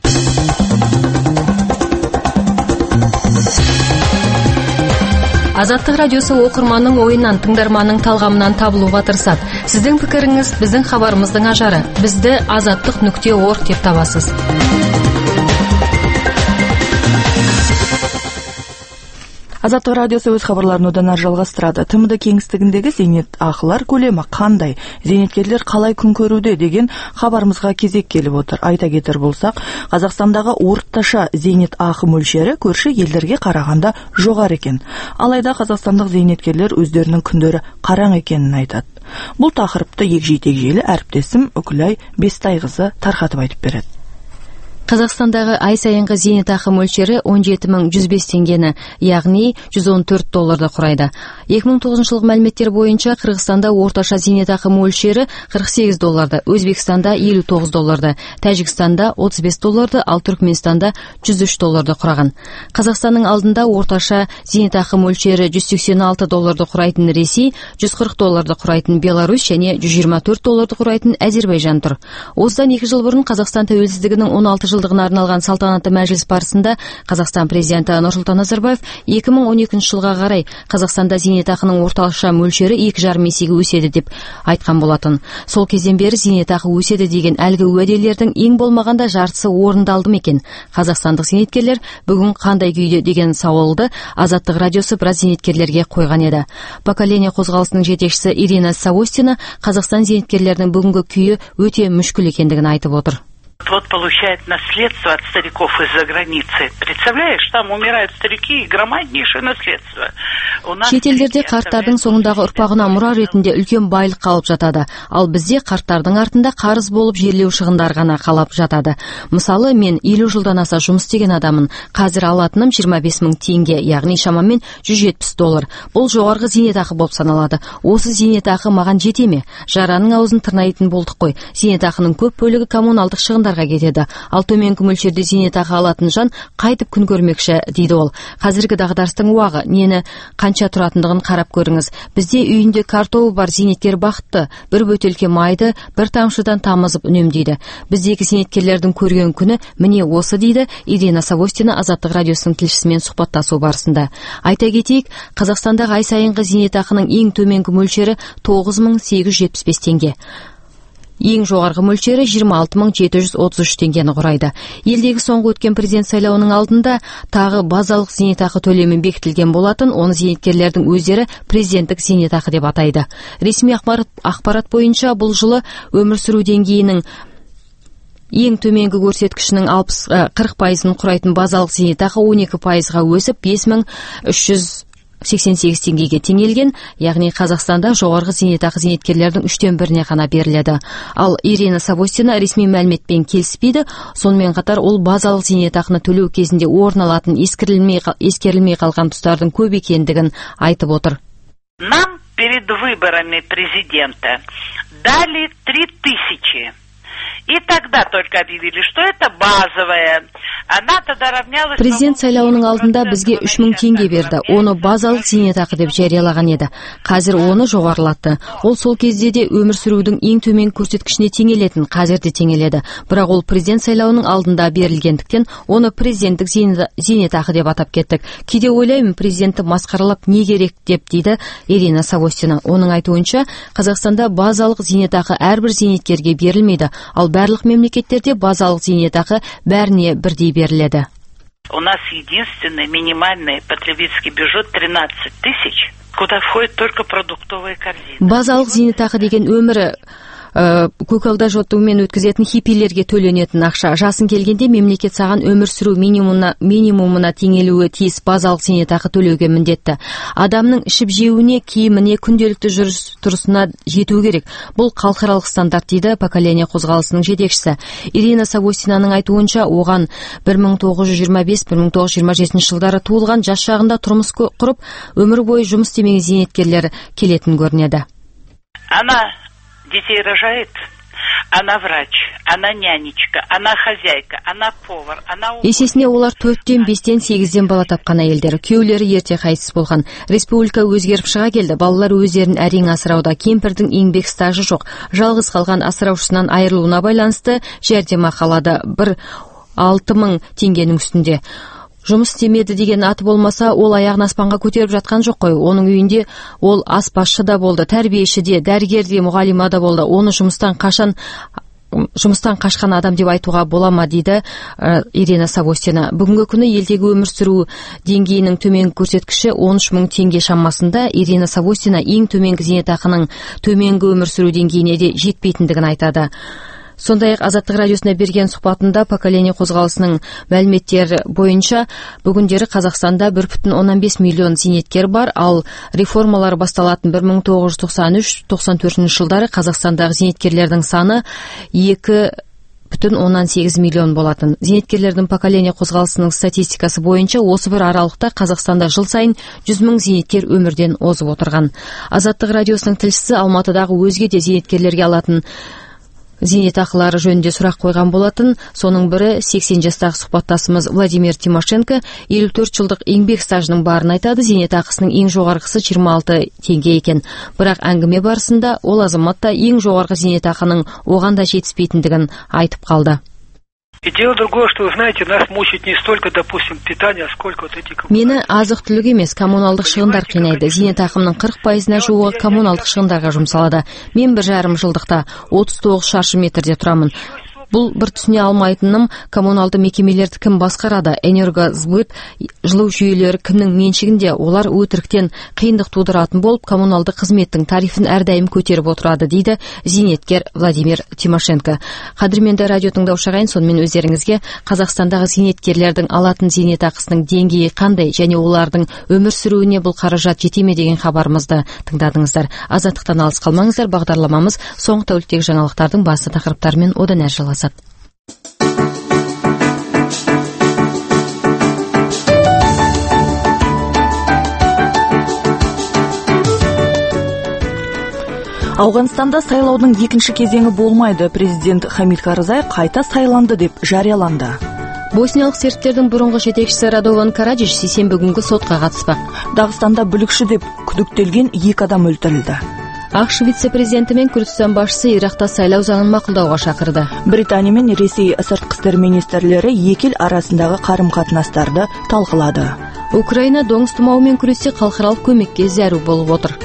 Азаттық радиосы оқырманның ойынан, тыңдарманның талғамынан табылуға тырысады. Сіздің пікіріңіз біздің хабарымыздың ажары. Бізді азаттық нүкте орг деп табасыз. Азаттық радиосы өз хабарларын одан ары жалғастырады. тмд кеңістігіндегі зейнет ақылар көлемі қандай? Зейнеткерлер қалай күн көруде деген хабарымызға кезек келіп отыр. Айта кетер болсақ, Қазақстандағы орташа зейнет ақы мөлшері көрші елдерге қарағанда жоғары екен. Алайда қазақстандық зейнеткерлер өздерінің күндері қараң екенін айтады. Бұл тақырыпты егжей-тегжейлі әріптесім Үкілай Бестайқызы тарқатып айтып береді. Қазақстандағы ай сайынғы зейнетақы мөлшері он жеті мың жүз бес теңгені, яғни жүз он төрт долларды құрайды. екі мың тоғызыншы жылғы мәліметтер бойынша Қырғызстанда орташа зейнетақы мөлшері қырық сегіз долларды, Өзбекстанда елу тоғыз долларды, Тәжікстанда отыз бес долларды, ал Түркменстанда жүз үш долларды құраған. Қазақстанның алдында орташа зейнетақы мөлшері жүз сексен алты долларды құрайтын Ресей, жүз қырық долларды құрайтын Беларусь және жүз жиырма төрт долларды құрайтын Әзербайжан тұр. Осыдан екі жыл бұрын Қазақстан тәуелсіздігінің он алты жылдығына арналған салтанатты мәжіліс барысында Қазақстан президенті Нұрсұлтан Назарбаев екі мың он екінші жылға қарай Қазақстанда зейнетақының орташа мөлшері екі жарым есеге өседі деп айтқан болатын. Сол кезден бері зейнетақы өседі деген әлгі уәделердің ең болмағанда жартысы орындалды ма екен? Қазақстандық зейнеткерлер бүгін қандай күйде деген сауалды Азаттық радиосы біраз зейнеткерлерге қойған еді. Поколение қозғалысының жетекшісі Ирина Савостина Қазақстан зейнеткерлерінің бүгінгі күйі өте мүшкіл екендігін айтып отыр. Вот получает наследство от стариков из-за границы. Представляешь, там умирают старики и громаднейшее наследство. Шетелдерде қарттардың соңындағы ұрпағына мұра ретінде үлкен байлық қалып жатады. Ал бізде қарттардың артында қарыз болып жерлеу шығындар ғана қалап жатады. Мысалы, мен елу жылдан аса жұмыс істеген адамын. Қазір алатыным жиырма бес мың теңге, яғни шамамен жүз жетпіс доллар. Бұл жоғарғы зейнетақы болып саналады. Осы зейнетақы маған жете ме? Жараның аузын тырнайтын болдық қой. Зейнетақының көп бөлігі коммуналдық шығындарға кетеді. Ал төменгі мөлшерде зейнетақы алатын жан қайтып күн көрмекші, дейді ол. Қазіргі дағдарыстың уағы, нені қанша тұратындығын қарап көріңіз. Бізде үйінде картобы бар зейнеткер бақытты, бір бөтелке майды бір тамшыдан тамызып үнемдейді. Біздегі зейнеткерлердің көрген күні міне осы, дейді Ирина Савостина Азаттық радиосының тілшісімен сұхбаттасу барысында. Айта кетейік, Қазақстандағы ай сайынғы зейнетақының ең төменгі мөлшері тоғыз мың сегіз жүз жетпіс бес теңге. Ең жоғарғы мөлшері жиырма алты мың жеті жүз отыз үш теңгені құрайды. Елдегі соңғы өткен президент сайлауының алдында тағы базалық зейнетақы төлемі бекітілген болатын, оны зейнеткерлердің өздері президенттік зейнетақы деп атайды. Ресми ақпарат, ақпарат бойынша бұл жылы өмір сүру деңгейінің ең төменгі көрсеткішінің қырық пайызын құрайтын базалық зейнетақы он екі пайызға өсіп бес мың үш жүз сексен сегиз теңгеге теңелген, яғни Қазақстанда жоғарғы зейнетақы зейнеткерлердің үштен біріне ғана беріледі. Ал Ирина Савостина ресми мәліметпен келіспейді, сонымен қатар ол базалық зейнетақыны төлеу кезінде орын алатын ескерілмей ескерілмей қалған тұстардың көп екендігін айтып отыр. Нам перед выборами президента дали три тысячи. И тогда только объявили, что это базовая. Она тогда равнялась... Президент сайлауының алдында бізге үш мың теңге берді. Оны базалық зейнетақы деп жариялаған еді. Қазір оны жоғарылатты. Ол сол кезде де өмір сүрудің ең төмен көрсеткішіне теңелетін, қазір де теңеледі. Бірақ ол президент сайлауының алдында берілгендіктен оны президенттік зейнетақы деп атап кеттік. Кейде ойлаймын, президентті масқаралап не керек деп дейді Ирина Савостина. Оның айтуынша, Қазақстанда базалық зейнетақы әрбір зейнеткерге берілмейді, ал барлық мемлекеттерде базалық зейнетақы бәріне бірдей беріледі. У нас единственный минимальный потребительский бюджет тринадцать тысяч, куда входит только продуктовые корзины. Базалық зейнетақы деген өмірі көкалда жотумен өткізетін хиппилерге төленетін ақша. Жасын келгенде мемлекет саған өмір сүру минимумына, минимумына теңелуі тиіс базалық зейнетақы төлеуге міндетті. Адамның ішіп жеуіне, киіміне, күнделікті жүріс тұрысына жету керек. Бұл халықаралық стандарт дейді поколение қозғалысының жетекшісі. Ирина Савостинаның айтуынша, оған бір мың тоғыз жүз жиырма бес - бір мың тоғыз жүз жиырма жетінші жылдары туылған, жас шағында тұрмыс құрып, өмір бойы жұмыс істемеген зейнеткерлер келетін көрінеді. Она детей рожает, она врач, она нянечка, она хозяйка, она повар, она... Есесіне олар төрттен, бестен, сегізден бала тапқан әйелдер. Күйеулері ерте қайтыс болған. Республика өзгеріп шыға келді. Балалар өздерін әрең асырауда. Кемпірдің еңбек стажы жоқ. Жалғыз қалған асыраушысынан айырылуына байланысты жәрдемақы алады. бір алты мың теңгенің үстінде. Жұмыс істемеді деген аты болмаса, ол аяғын аспанға көтеріп жатқан жоқ қой. Оның үйінде ол аспазшы да болды, тәрбиеші де, дәрігер де, мұғалима да болды. Оны жұмыстан қашан жұмыстан қашқан адам деп айтуға бола ма дейді Ирина Савостина. Бүгінгі күні елдегі өмір сүру деңгейінің төменгі көрсеткіші он үш мың теңге шамасында. Ирина Савостина ең төменгі зейнетақының төменгі өмір сүру деңгейіне де жетпейтіндігін айтады. Сондай-ақ Азаттық радиосына берген сұхбатында поколение қозғалысының мәліметтері бойынша бүгіндері Қазақстанда бір бүтін оннан бес миллион зейнеткер бар, ал реформалар басталатын бір мың тоғыз жүз тоқсан үш - тоқсан төртінші жылдары Қазақстандағы зейнеткерлердің саны екі бүтін оннан сегіз миллион болатын. Зейнеткерлердің поколение қозғалысының статистикасы бойынша осы бір аралықта Қазақстанда жыл сайын жүз мың зейнеткер өмірден озып отырған. Азаттық радиосының тілшісі Алматыдағы өзге де зейнеткерлерге алатын зейнетақылары жөнінде сұрақ қойған болатын. Соның бірі сексен жастағы сұхбаттасымыз Владимир Тимошенко елу төрт жылдық еңбек стажының барын айтады. Зейнетақысының ең жоғарғысы жиырма алты теңге екен. Бірақ әңгіме барысында ол азамат та ең жоғарғы зейнетақының оған да жетіспейтіндігін айтып қалды. И дело другое, что, вы знаете, нас мучит не столько, допустим, питание, сколько вот эти... Мені азық-түлік емес, коммуналдық шығындар қинайды. Зейнетақымның қырық пайызына жуығы коммуналдық шығындарға жұмсалады. Мен бір жарым жылдықта отыз тоғыз шаршы метрде тұрамын. Бұл бір түсіне алмайтыным, коммуналды мекемелерді кім басқарады? Энергосбыт, жылу жүйелері кімнің меншігінде? Олар өтіріктен қиындық тудыратын болып, коммуналды қызметтің тарифін әрдайым көтеріп отырады, дейді зейнеткер Владимир Тимошенко. Қадірменді радио тыңдаушы ағайын, сонымен өздеріңізге Қазақстандағы зейнеткерлердің алатын зейнетақысының деңгейі қандай және олардың өмір сүруіне бұл қаражат жете ме деген хабарымызды тыңдадыңыздар. Азаттықтан алыс қалмаңыздар. Бағдарламамыз соңғы тәуліктегі жаңалықтардың басты тақырыптарымен одан әрі жалғасады. Ауғанстанда сайлаудың екінші кезеңі болмайды. Президент Хамид Карзай қайта сайланды деп жарияланды. Босниялық сербтердің бұрынғы жетекшісі Радован Караджич сейсенбі күнгі сотқа қатыспақ. Дағыстанда бүлікші деп күдіктелген екі адам өлтірілді. ақш вице-президенті мен Күрдістан басшысы Иракта сайлау заңын мақұлдауға шақырды. Британия мен Ресей сыртқы істер министрлері екі ел арасындағы қарым-қатынастарды талқылады. Украина доңыз тұмауымен күресте халықаралық көмекке зәру болып отыр.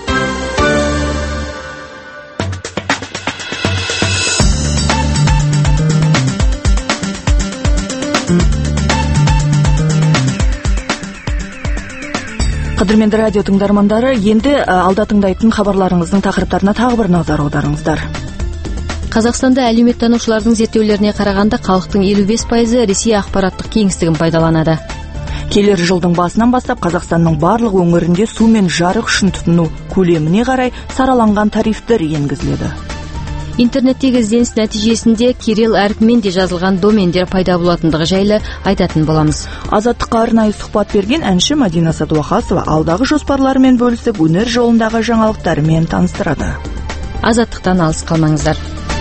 Қадірменді радио тыңдармандары, енді алда тыңдайтын хабарларыңыздың тақырыптарына тағы бір назар аударыңыздар. Қазақстанда әлеуметтанушылардың зерттеулеріне қарағанда халықтың елу бес пайызы Ресей ақпараттық кеңістігін пайдаланады. Келер жылдың басынан бастап Қазақстанның барлық өңірінде су мен жарық үшін тұтыну көлеміне қарай сараланған тарифтер енгізіледі. Интернеттегі ізденіс нәтижесінде кирилл әрпімен де жазылған домендер пайда болатындығы жайлы айтатын боламыз. Азаттыққа арнайы сұхбат берген әнші Мадина Садуақасова алдағы жоспарларымен бөлісіп, өнер жолындағы жаңалықтарымен таныстырады. Азаттықтан алыс қалмаңыздар.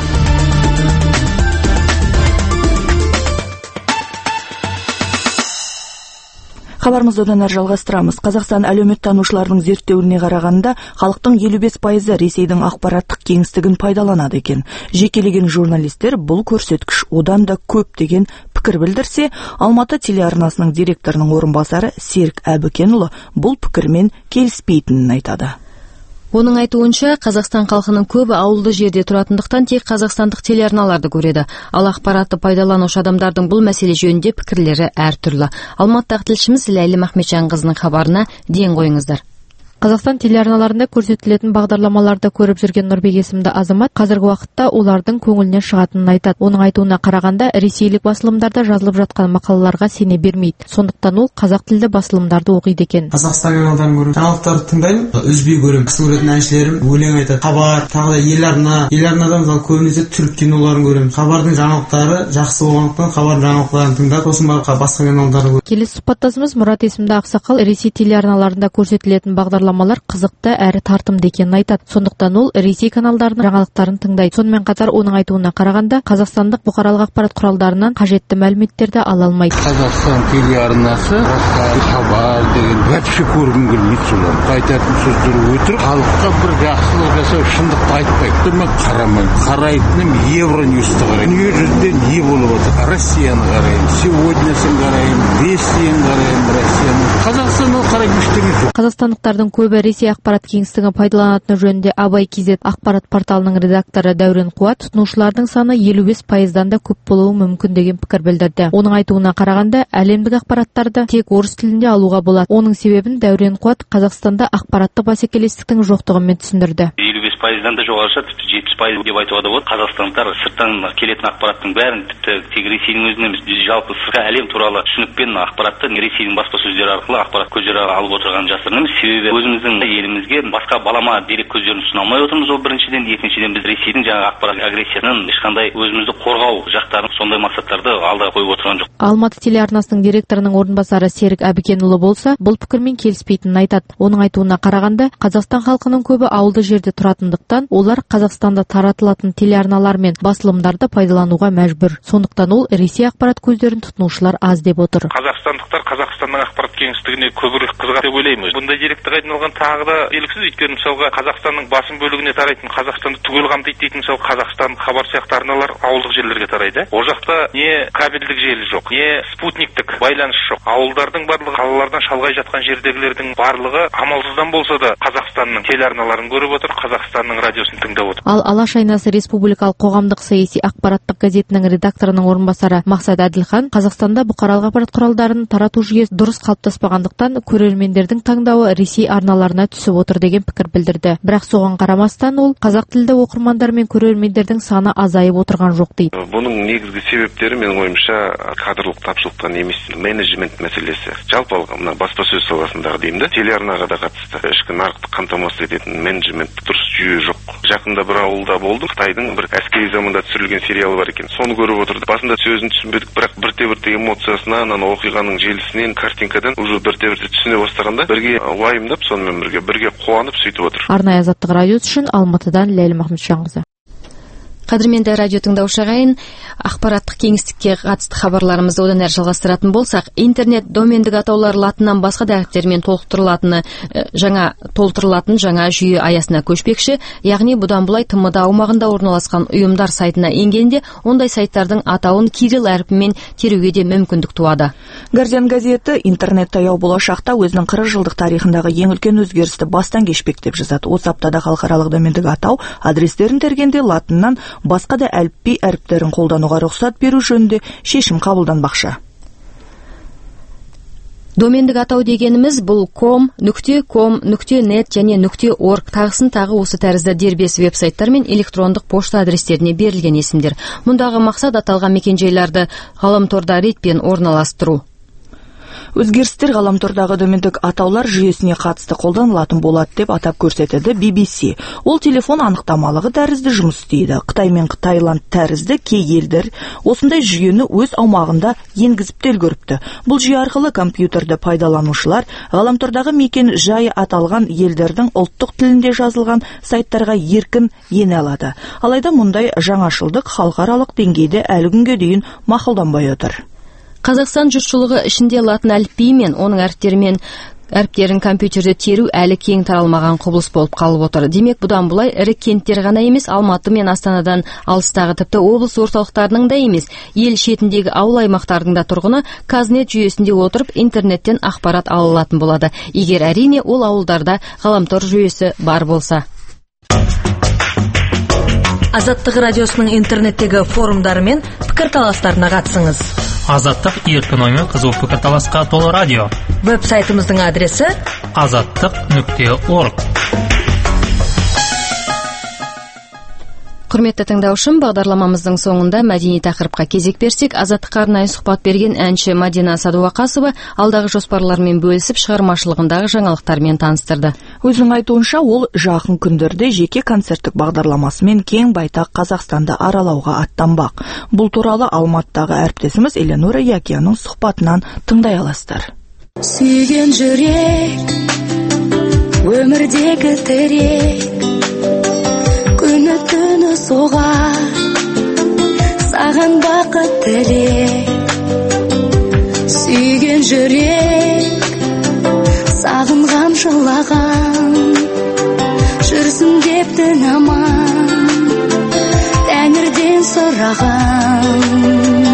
Хабарымызды одан әрі жалғастырамыз. Қазақстан әлеуметтанушыларының зерттеуіне қарағанда, халықтың елу бес пайызы Ресейдің ақпараттық кеңістігін пайдаланады екен. Жекелеген журналистер бұл көрсеткіш одан да көп деген пікір білдірсе, Алматы телеарнасының директорының орынбасары Серік Әбікенұлы бұл пікірмен келіспейтінін айтады. Оның айтуынша, Қазақстан халқының көбі ауылды жерде тұратындықтан тек қазақстандық телеарналарды көреді. Ал ақпаратты пайдаланушы адамдардың бұл мәселе жөнінде пікірлері әртүрлі. Алматыдағы тілшіміз Ләйлім Ахметжанқызының хабарына ден қойыңыздар. Қазақстан телеарналарында көрсетілетін бағдарламаларды көріп жүрген Нұрбек есімді азамат қазіргі уақытта олардың көңілінен шығатынын айтады. Оның айтуына қарағанда, ресейлік басылымдарда жазылып жатқан мақалаларға сене бермейді. Сондықтан ол қазақ тілді басылымдарды оқиды екен. Қазақстан каналдарын көріп, жаңалықтарды тыңдаймын, үзбей көремін. Жақсы көретін әншілерім өлең айтады. Хабар, тағы да еларна, еларнадан мысалы көбінесе түрік киноларын көремін. Хабардың жаңалықтары жақсы болғандықтан хабардың жаңалықтарын тыңдап, сосын басқа каналдарды көремін. Келесі сұхбаттасымыз Мұрат есімді ақсақал Ресей телеарналарында көрсетілетін бағдарлама бағдарламалар қызықты әрі тартымды екенін айтады. Сондықтан ол Ресей каналдарының жаңалықтарын тыңдайды. Сонымен қатар оның айтуына қарағанда, қазақстандық бұқаралық ақпарат құралдарынан қажетті мәліметтерді ала алмайды. Қазақстан телеарнасы хабар деген вообще көргім келмейді солар. Айтатын сөздері өтірік, халыққа бір жақсылық жасау шындықты айтпайды. Мен қарамаймын. Қарайтыным Евроньюсты қараймын. Дүние жүзінде не болып жатыр? Россияны қараймын, сегоднясын қараймын, Россияны қараймын, Россияны. Қазақстан ол қарайтын ештеңе жоқ. Қазақстандықтардың көбі Ресей ақпарат кеңістігін пайдаланатыны жөнінде Абай Кизет ақпарат порталының редакторы Дәурен Қуат тұтынушылардың саны елу бес пайыздан да көп болуы мүмкін деген пікір білдірді. Оның айтуына қарағанда, әлемдік ақпараттарды тек орыс тілінде алуға болады. Оның себебін Дәурен Қуат Қазақстанда ақпараттық бәсекелестіктің жоқтығымен түсіндірді. елу бес пайыздан да жоғары, тіпті жетпіс пайыз деп айтуға да болады. Қазақстандықтар сырттан келетін ақпараттың бәрін тіпті тек Ресейдің өзінен емес, жалпы сыртқы әлем туралы түсінікпен ақпаратты Ресейдің баспасөздері арқылы ақпарат көздері алып отырған жасырын емес. Себебі өзіміздің елімізге басқа балама дерек көздерін ұсына алмай отырмыз. Ол біріншіден, екіншіден біз Ресейдің жаңа ақпарат агрессиясынан ешқандай өзімізді қорғау жақтарын сондай мақсаттарды алға қойып отырған жоқ. Алматы телеарнасының директорының орынбасары Серік Әбікенұлы болса, бұл пікірмен келіспейтінін айтады. Оның айтуына қарағанда, Қазақстан халқының көбі ауылды жерде тұратындықтан, олар Қазақстанда таратылатын телеарналар мен басылымдарды пайдалануға мәжбүр. Сондықтан ол Ресей ақпарат көздерін тұтынушылар аз деп отыр. Қазақстандықтар Қазақстанның ақпарат кеңістігіне көбірек қызығады деп ойлаймын. Бұндай деректі айналған тағы да белгісіз. Өйткені мысалға Қазақстанның басым бөлігіне тарайтын, Қазақстанды түгел қамтиды дейтін мысалы Қазақстан хабар сияқты арналар ауылдық жерлерге тарайды. Ол жақта не кабельдік желі жоқ, не спутниктік байланыс жоқ. Ауылдардың барлығы, қалалардан шалғай жатқан жердегілердің барлығы амалсыздан болса да Қазақстанның телеарналарын көріп отыр, Қазақстанның радиосын тыңдап отыр. Ал Алаш айнасы республикалық қоғамдық саяси ақпараттық газетінің редакторының орынбасары Мақсат Әділхан Қазақстанда бұқаралық ақпарат құралдарын тарату жүйесі дұрыс қалыптаспағандықтан көрермендердің таңдауы Ресей арналарына түсіп отыр деген пікір білдірді. Бірақ соған қарамастан ол қазақ тілді оқырмандар мен көрермендердің саны азайып отырған жоқ дейді. Бұның негізгі себептері менің ойымша кадрлық тапшылықтан емес, менеджмент мәселесі. Жалпы алған мына баспасөз саласындағы деймін да, телеарнаға да қатысты. Ішкі нарықты қамтамасыз ететін менеджмент дұрыс жүйе жоқ. Жақында бір ауылда болды, Қытайдың бір әскери заманда түсірілген сериалы бар екен. Соны көріп отырдық. Басында сөзін түсінбедік, бірақ бірте-бірте эмоциясынан, ана оқиғаның желісінен, картинкадан уже бірте-бірте түсіне бастағанда бірге уайымдап, сонымен бірге бірге қуанып сөйтіп отыр. Арнайы Азаттық радиосы үшін Алматыдан Ләйлім Ахметжанқызы. Қадірменді радио тыңдаушы ағайын, ақпараттық кеңістікке қатысты хабарларымызды одан әрі жалғастыратын болсақ, интернет домендік атаулар латыннан басқа дәріптермен толықтырылатыны жаңа толтырылатын жаңа жүйе аясына көшпекші, яғни бұдан былай ТМД аумағында орналасқан ұйымдар сайтына енгенде, ондай сайттардың атауын кирилл әрпімен теруге де мүмкіндік туады. Гардиан газеті интернет таяу болашақта өзінің қырық жылдық тарихындағы ең үлкен өзгерісті бастан кешпек деп жазады. Осы аптада халықаралық домендік атау адрестерін тергенде латыннан басқа да әліпби әріптерін қолдануға рұқсат беру жөнінде шешім қабылданбақшы. Домендік атау дегеніміз бұл ком, нүкте ком, нүкте нет және нүкте орг тағысын тағы осы тәрізді дербес веб-сайттар мен электрондық пошта адрестеріне берілген есімдер. Мұндағы мақсат аталған мекенжайларды ғаламторда ретпен орналастыру. Өзгерістер ғаламтордағы төмендік атаулар жүйесіне қатысты қолданылатын болады деп атап көрсетеді би би си. Ол телефон анықтамалығы тәрізді жұмыс істейді. Қытай мен Таиланд тәрізді кей елдер осындай жүйені өз аумағында енгізіп те үлгеріпті. Бұл жүйе арқылы компьютерді пайдаланушылар ғаламтордағы мекен жайы аталған елдердің ұлттық тілінде жазылған сайттарға еркін ене алады. Алайда мұндай жаңашылдық халықаралық деңгейде әлі күнге дейін мақұлданбай отыр. Қазақстан жұртшылығы ішінде латын әліпбиі мен оның әріптерімен әріптерін компьютерде теру әлі кең таралмаған құбылыс болып қалып отыр. Демек, бұдан бұлай ірі кенттер ғана емес, Алматы мен Астанадан алыстағы тіпті облыс орталықтарының да емес, ел шетіндегі ауыл аймақтардың да тұрғыны Казнет жүйесінде отырып интернеттен ақпарат ала алатын болады. Егер әрине ол ауылдарда ғаламтор жүйесі бар болса. Азаттық радиосының интернеттегі форумдары мен пікірталастарына қатысыңыз. Азаттық еркін оймен қызу пікірталасқа толы радио. Веб-сайтымыздың адресі азаттық нүкте орг. Құрметті тыңдаушым, бағдарламамыздың соңында мәдени тақырыпқа кезек берсек, Азаттыққа арнайы сұхбат берген әнші Мадина Садуақасова алдағы жоспарлармен бөлісіп, шығармашылығындағы жаңалықтармен таныстырды. Өзінің айтуынша, ол жақын күндерде жеке концерттік бағдарламасымен кең байтақ Қазақстанды аралауға аттанбақ. Бұл туралы Алматыдағы әріптесіміз Эленора Якияның сұхбатынан тыңдай аласыздар. Сүйген жүрек, өмірдегі тірек, күні түні соғар, саған бақыт тілек. Сүйген жүрек, сағынған жылаған, жүрсін дептін аман, Тәңірден сұраған.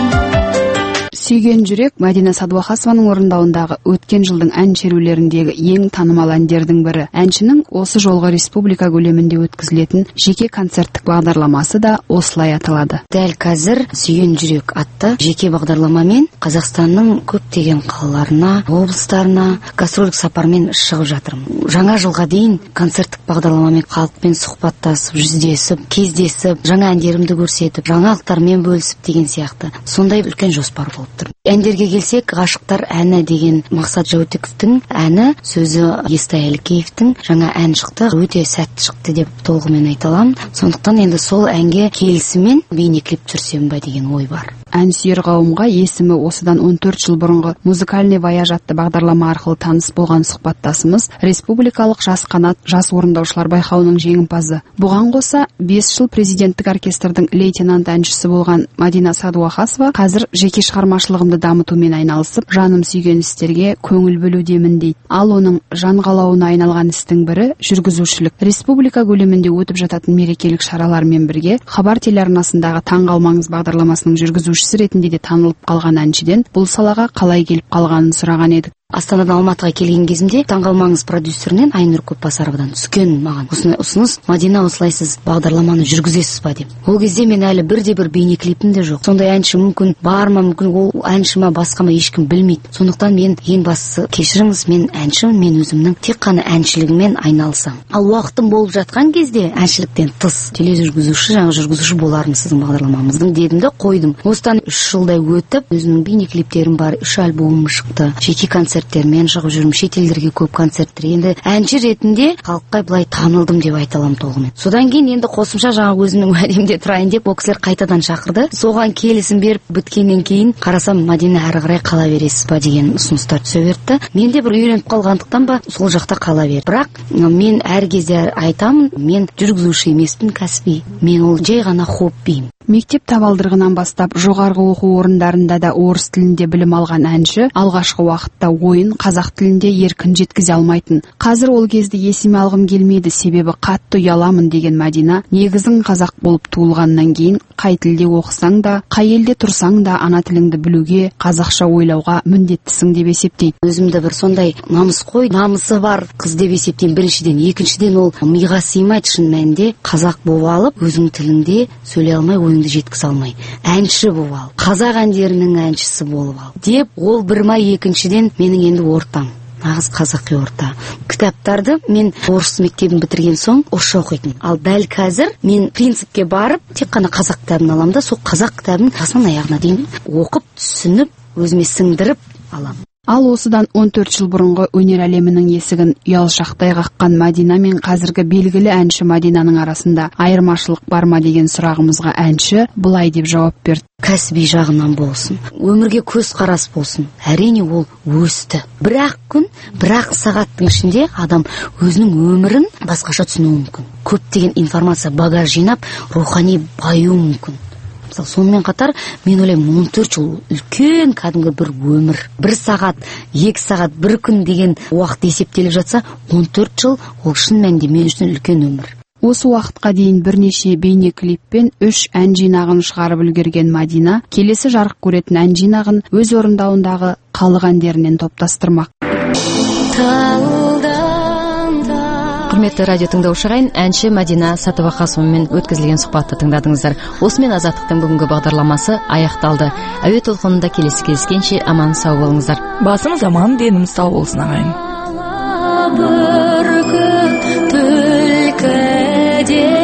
Сүйген жүрек Мадина Садуақасованың орындауындағы өткен жылдың ән шерулеріндегі ең танымал әндердің бірі. Әншінің осы жолғы республика көлемінде өткізілетін жеке концерттік бағдарламасы да осылай аталады. Дәл қазір Сүйген жүрек атты жеке бағдарламамен Қазақстанның көптеген қалаларына, облыстарына гастрольдік сапармен шығып жатырмын. Жаңа жылға дейін концерттік бағдарламамен халықпен сұхбаттасып, жүздесіп, кездесіп, жаңа әндерімді көрсетіп, жаңалықтармен бөлісіп деген сияқты сондай үлкен жоспар болды. Әндерге келсек, ғашықтар әні деген Мақсат Жәутіковтің әні, сөзі Естай Әлікеевтің жаңа ән шықты, өте сәтті шықты деп толығымен айта аламын. Сондықтан енді сол әнге келісімен бейнеклип түсірсем ба деген ой бар. Ән сүйер қауымға есімі осыдан он төрт жыл бұрынғы музыкальный вояж атты бағдарлама арқылы таныс болған сұхбаттасымыз республикалық жас қанат жас орындаушылар байқауының жеңімпазы. Бұған қоса бес жыл президенттік оркестрдің лейтенант әншісі болған Мадина Садуақасова қазір жеке шығармашылығымды дамытумен айналысып, жаным сүйген істерге көңіл бөлудемін дейді. Ал оның жан қалауына айналған істің бірі жүргізушілік. Республика көлемінде өтіп жататын мерекелік шаралармен бірге Хабар телеарнасындағы Таң қалмаңыз бағдарламасының жүргізушісі ретінде де танылып қалған әншіден бұл салаға қалай келіп қалғанын сұраған едік. Астанадан Алматыға келген кезімде Таң қалмаңыз продюсерінен Айнұр Көпбасаровадан түскен маған осындай ұсыныс, Мадина, осылай сіз бағдарламаны жүргізесіз ба деп. Ол кезде мен әлі бірде бір бейнеклипім де жоқ. Сондай әнші мүмкін бар ма, мүмкін ол әнші ма, басқа ма ешкім білмейді. Сондықтан мен ең бастысы кешіріңіз, мен әншімін, мен өзімнің тек қана әншілігімен айналысам. Ал уақытым болып жатқан кезде әншіліктен тыс тележүргізуші, жаңа жүргізуші болармын сіздің бағдарламамыздың дедім де қойдым. Осыдан үш жылдай өтіп, өзінің бейнеклиптерім бар, үш альбомым шықты. Жеке концерттермен шығып жүрмін, шетелдерге көп концерттер. Енді әнші ретінде халыққа былай танылдым деп айта аламын толығымен. Содан кейін енді қосымша жаңа өзімнің уәдемде тұрайын деп ол кісілер қайтадан шақырды. Соған келісім беріп біткеннен кейін қарасам, Мадина, әрі қарай қала бересіз ба деген ұсыныстар түсе берді. Мен де бір үйреніп қалғандықтан ба сол жақта қала бердім. Бірақ мен әр кезде айтамын, мен жүргізуші емеспін кәсіби. Мен ол жай ғана хоббиім. Мектеп табалдырығынан бастап жоғарғы оқу орындарында да орыс тілінде білім алған әнші алғашқы уақытта ойын қазақ тілінде еркін жеткізе алмайтын. Қазір ол кезде есіме алғым келмейді, себебі қатты ұяламын деген Мадина, негізің қазақ болып туылғаннан кейін қай тілде оқысаң да, қай елде тұрсаң да ана тіліңді білуге, қазақша ойлауға міндеттісің деп есептейді. Өзімді бір сондай намыс қой, намысы бар қыз деп есептеймін біріншіден. Екіншіден ол миға сыймайды шын мәнінде қазақ болып алып, өзің тіліңде сөйлей алмай ойыңды жеткізе алмай. Әнші болып ал, қазақ әндерінің әншісі болып ал деп, ол бір ма. Екіншіден менің енді ортам нағыз қазақи орта. Кітаптарды мен орыс мектебін бітірген соң орысша оқитын. Ал дәл қазір мен принципке барып тек қана қазақ кітабын аламын да сол қазақ кітабын басынан аяғына дейін оқып, түсініп, өзіме сіңдіріп аламын. Ал осыдан он төрт жыл бұрынғы өнер әлемінің есігін ұялшақтай қаққан Мадина мен қазіргі белгілі әнші Мадинаның арасында айырмашылық бар ма деген сұрағымызға әнші былай деп жауап берді. Кәсіби жағынан болсын, өмірге көз қарас болсын, әрине ол өсті. Бір-ақ күн, бір-ақ сағаттың ішінде адам өзінің өмірін басқаша түсінуі мүмкін. Көптеген информация багаж жинап, рухани баю мүмкін. Мысалы, сонымен қатар, мен ойлаймын, он төрт жыл үлкен кәдімгі бір өмір. Бір сағат, екі сағат, бір күн деген уақыт есептеліп жатса, он төрт жыл ол шын мәнінде мен үшін үлкен өмір. Осы уақытқа дейін бірнеше бейне клиппен үш ән жинағын шығарып үлгерген Мадина келесі жарық көретін ән жинағын өз орындауындағы халық әндерінен топтастырмақ. Құрметті радио тыңдаушы ағайын, әнші Мадина Сатыбақасовамен өткізілген сұхбатты тыңдадыңыздар. Осымен Азаттықтың бүгінгі бағдарламасы аяқталды. Әуе толқынында келесі кездескенше аман сау болыңыздар. Басымыз аман, деніміз сау болсын ағайын. Түлкіде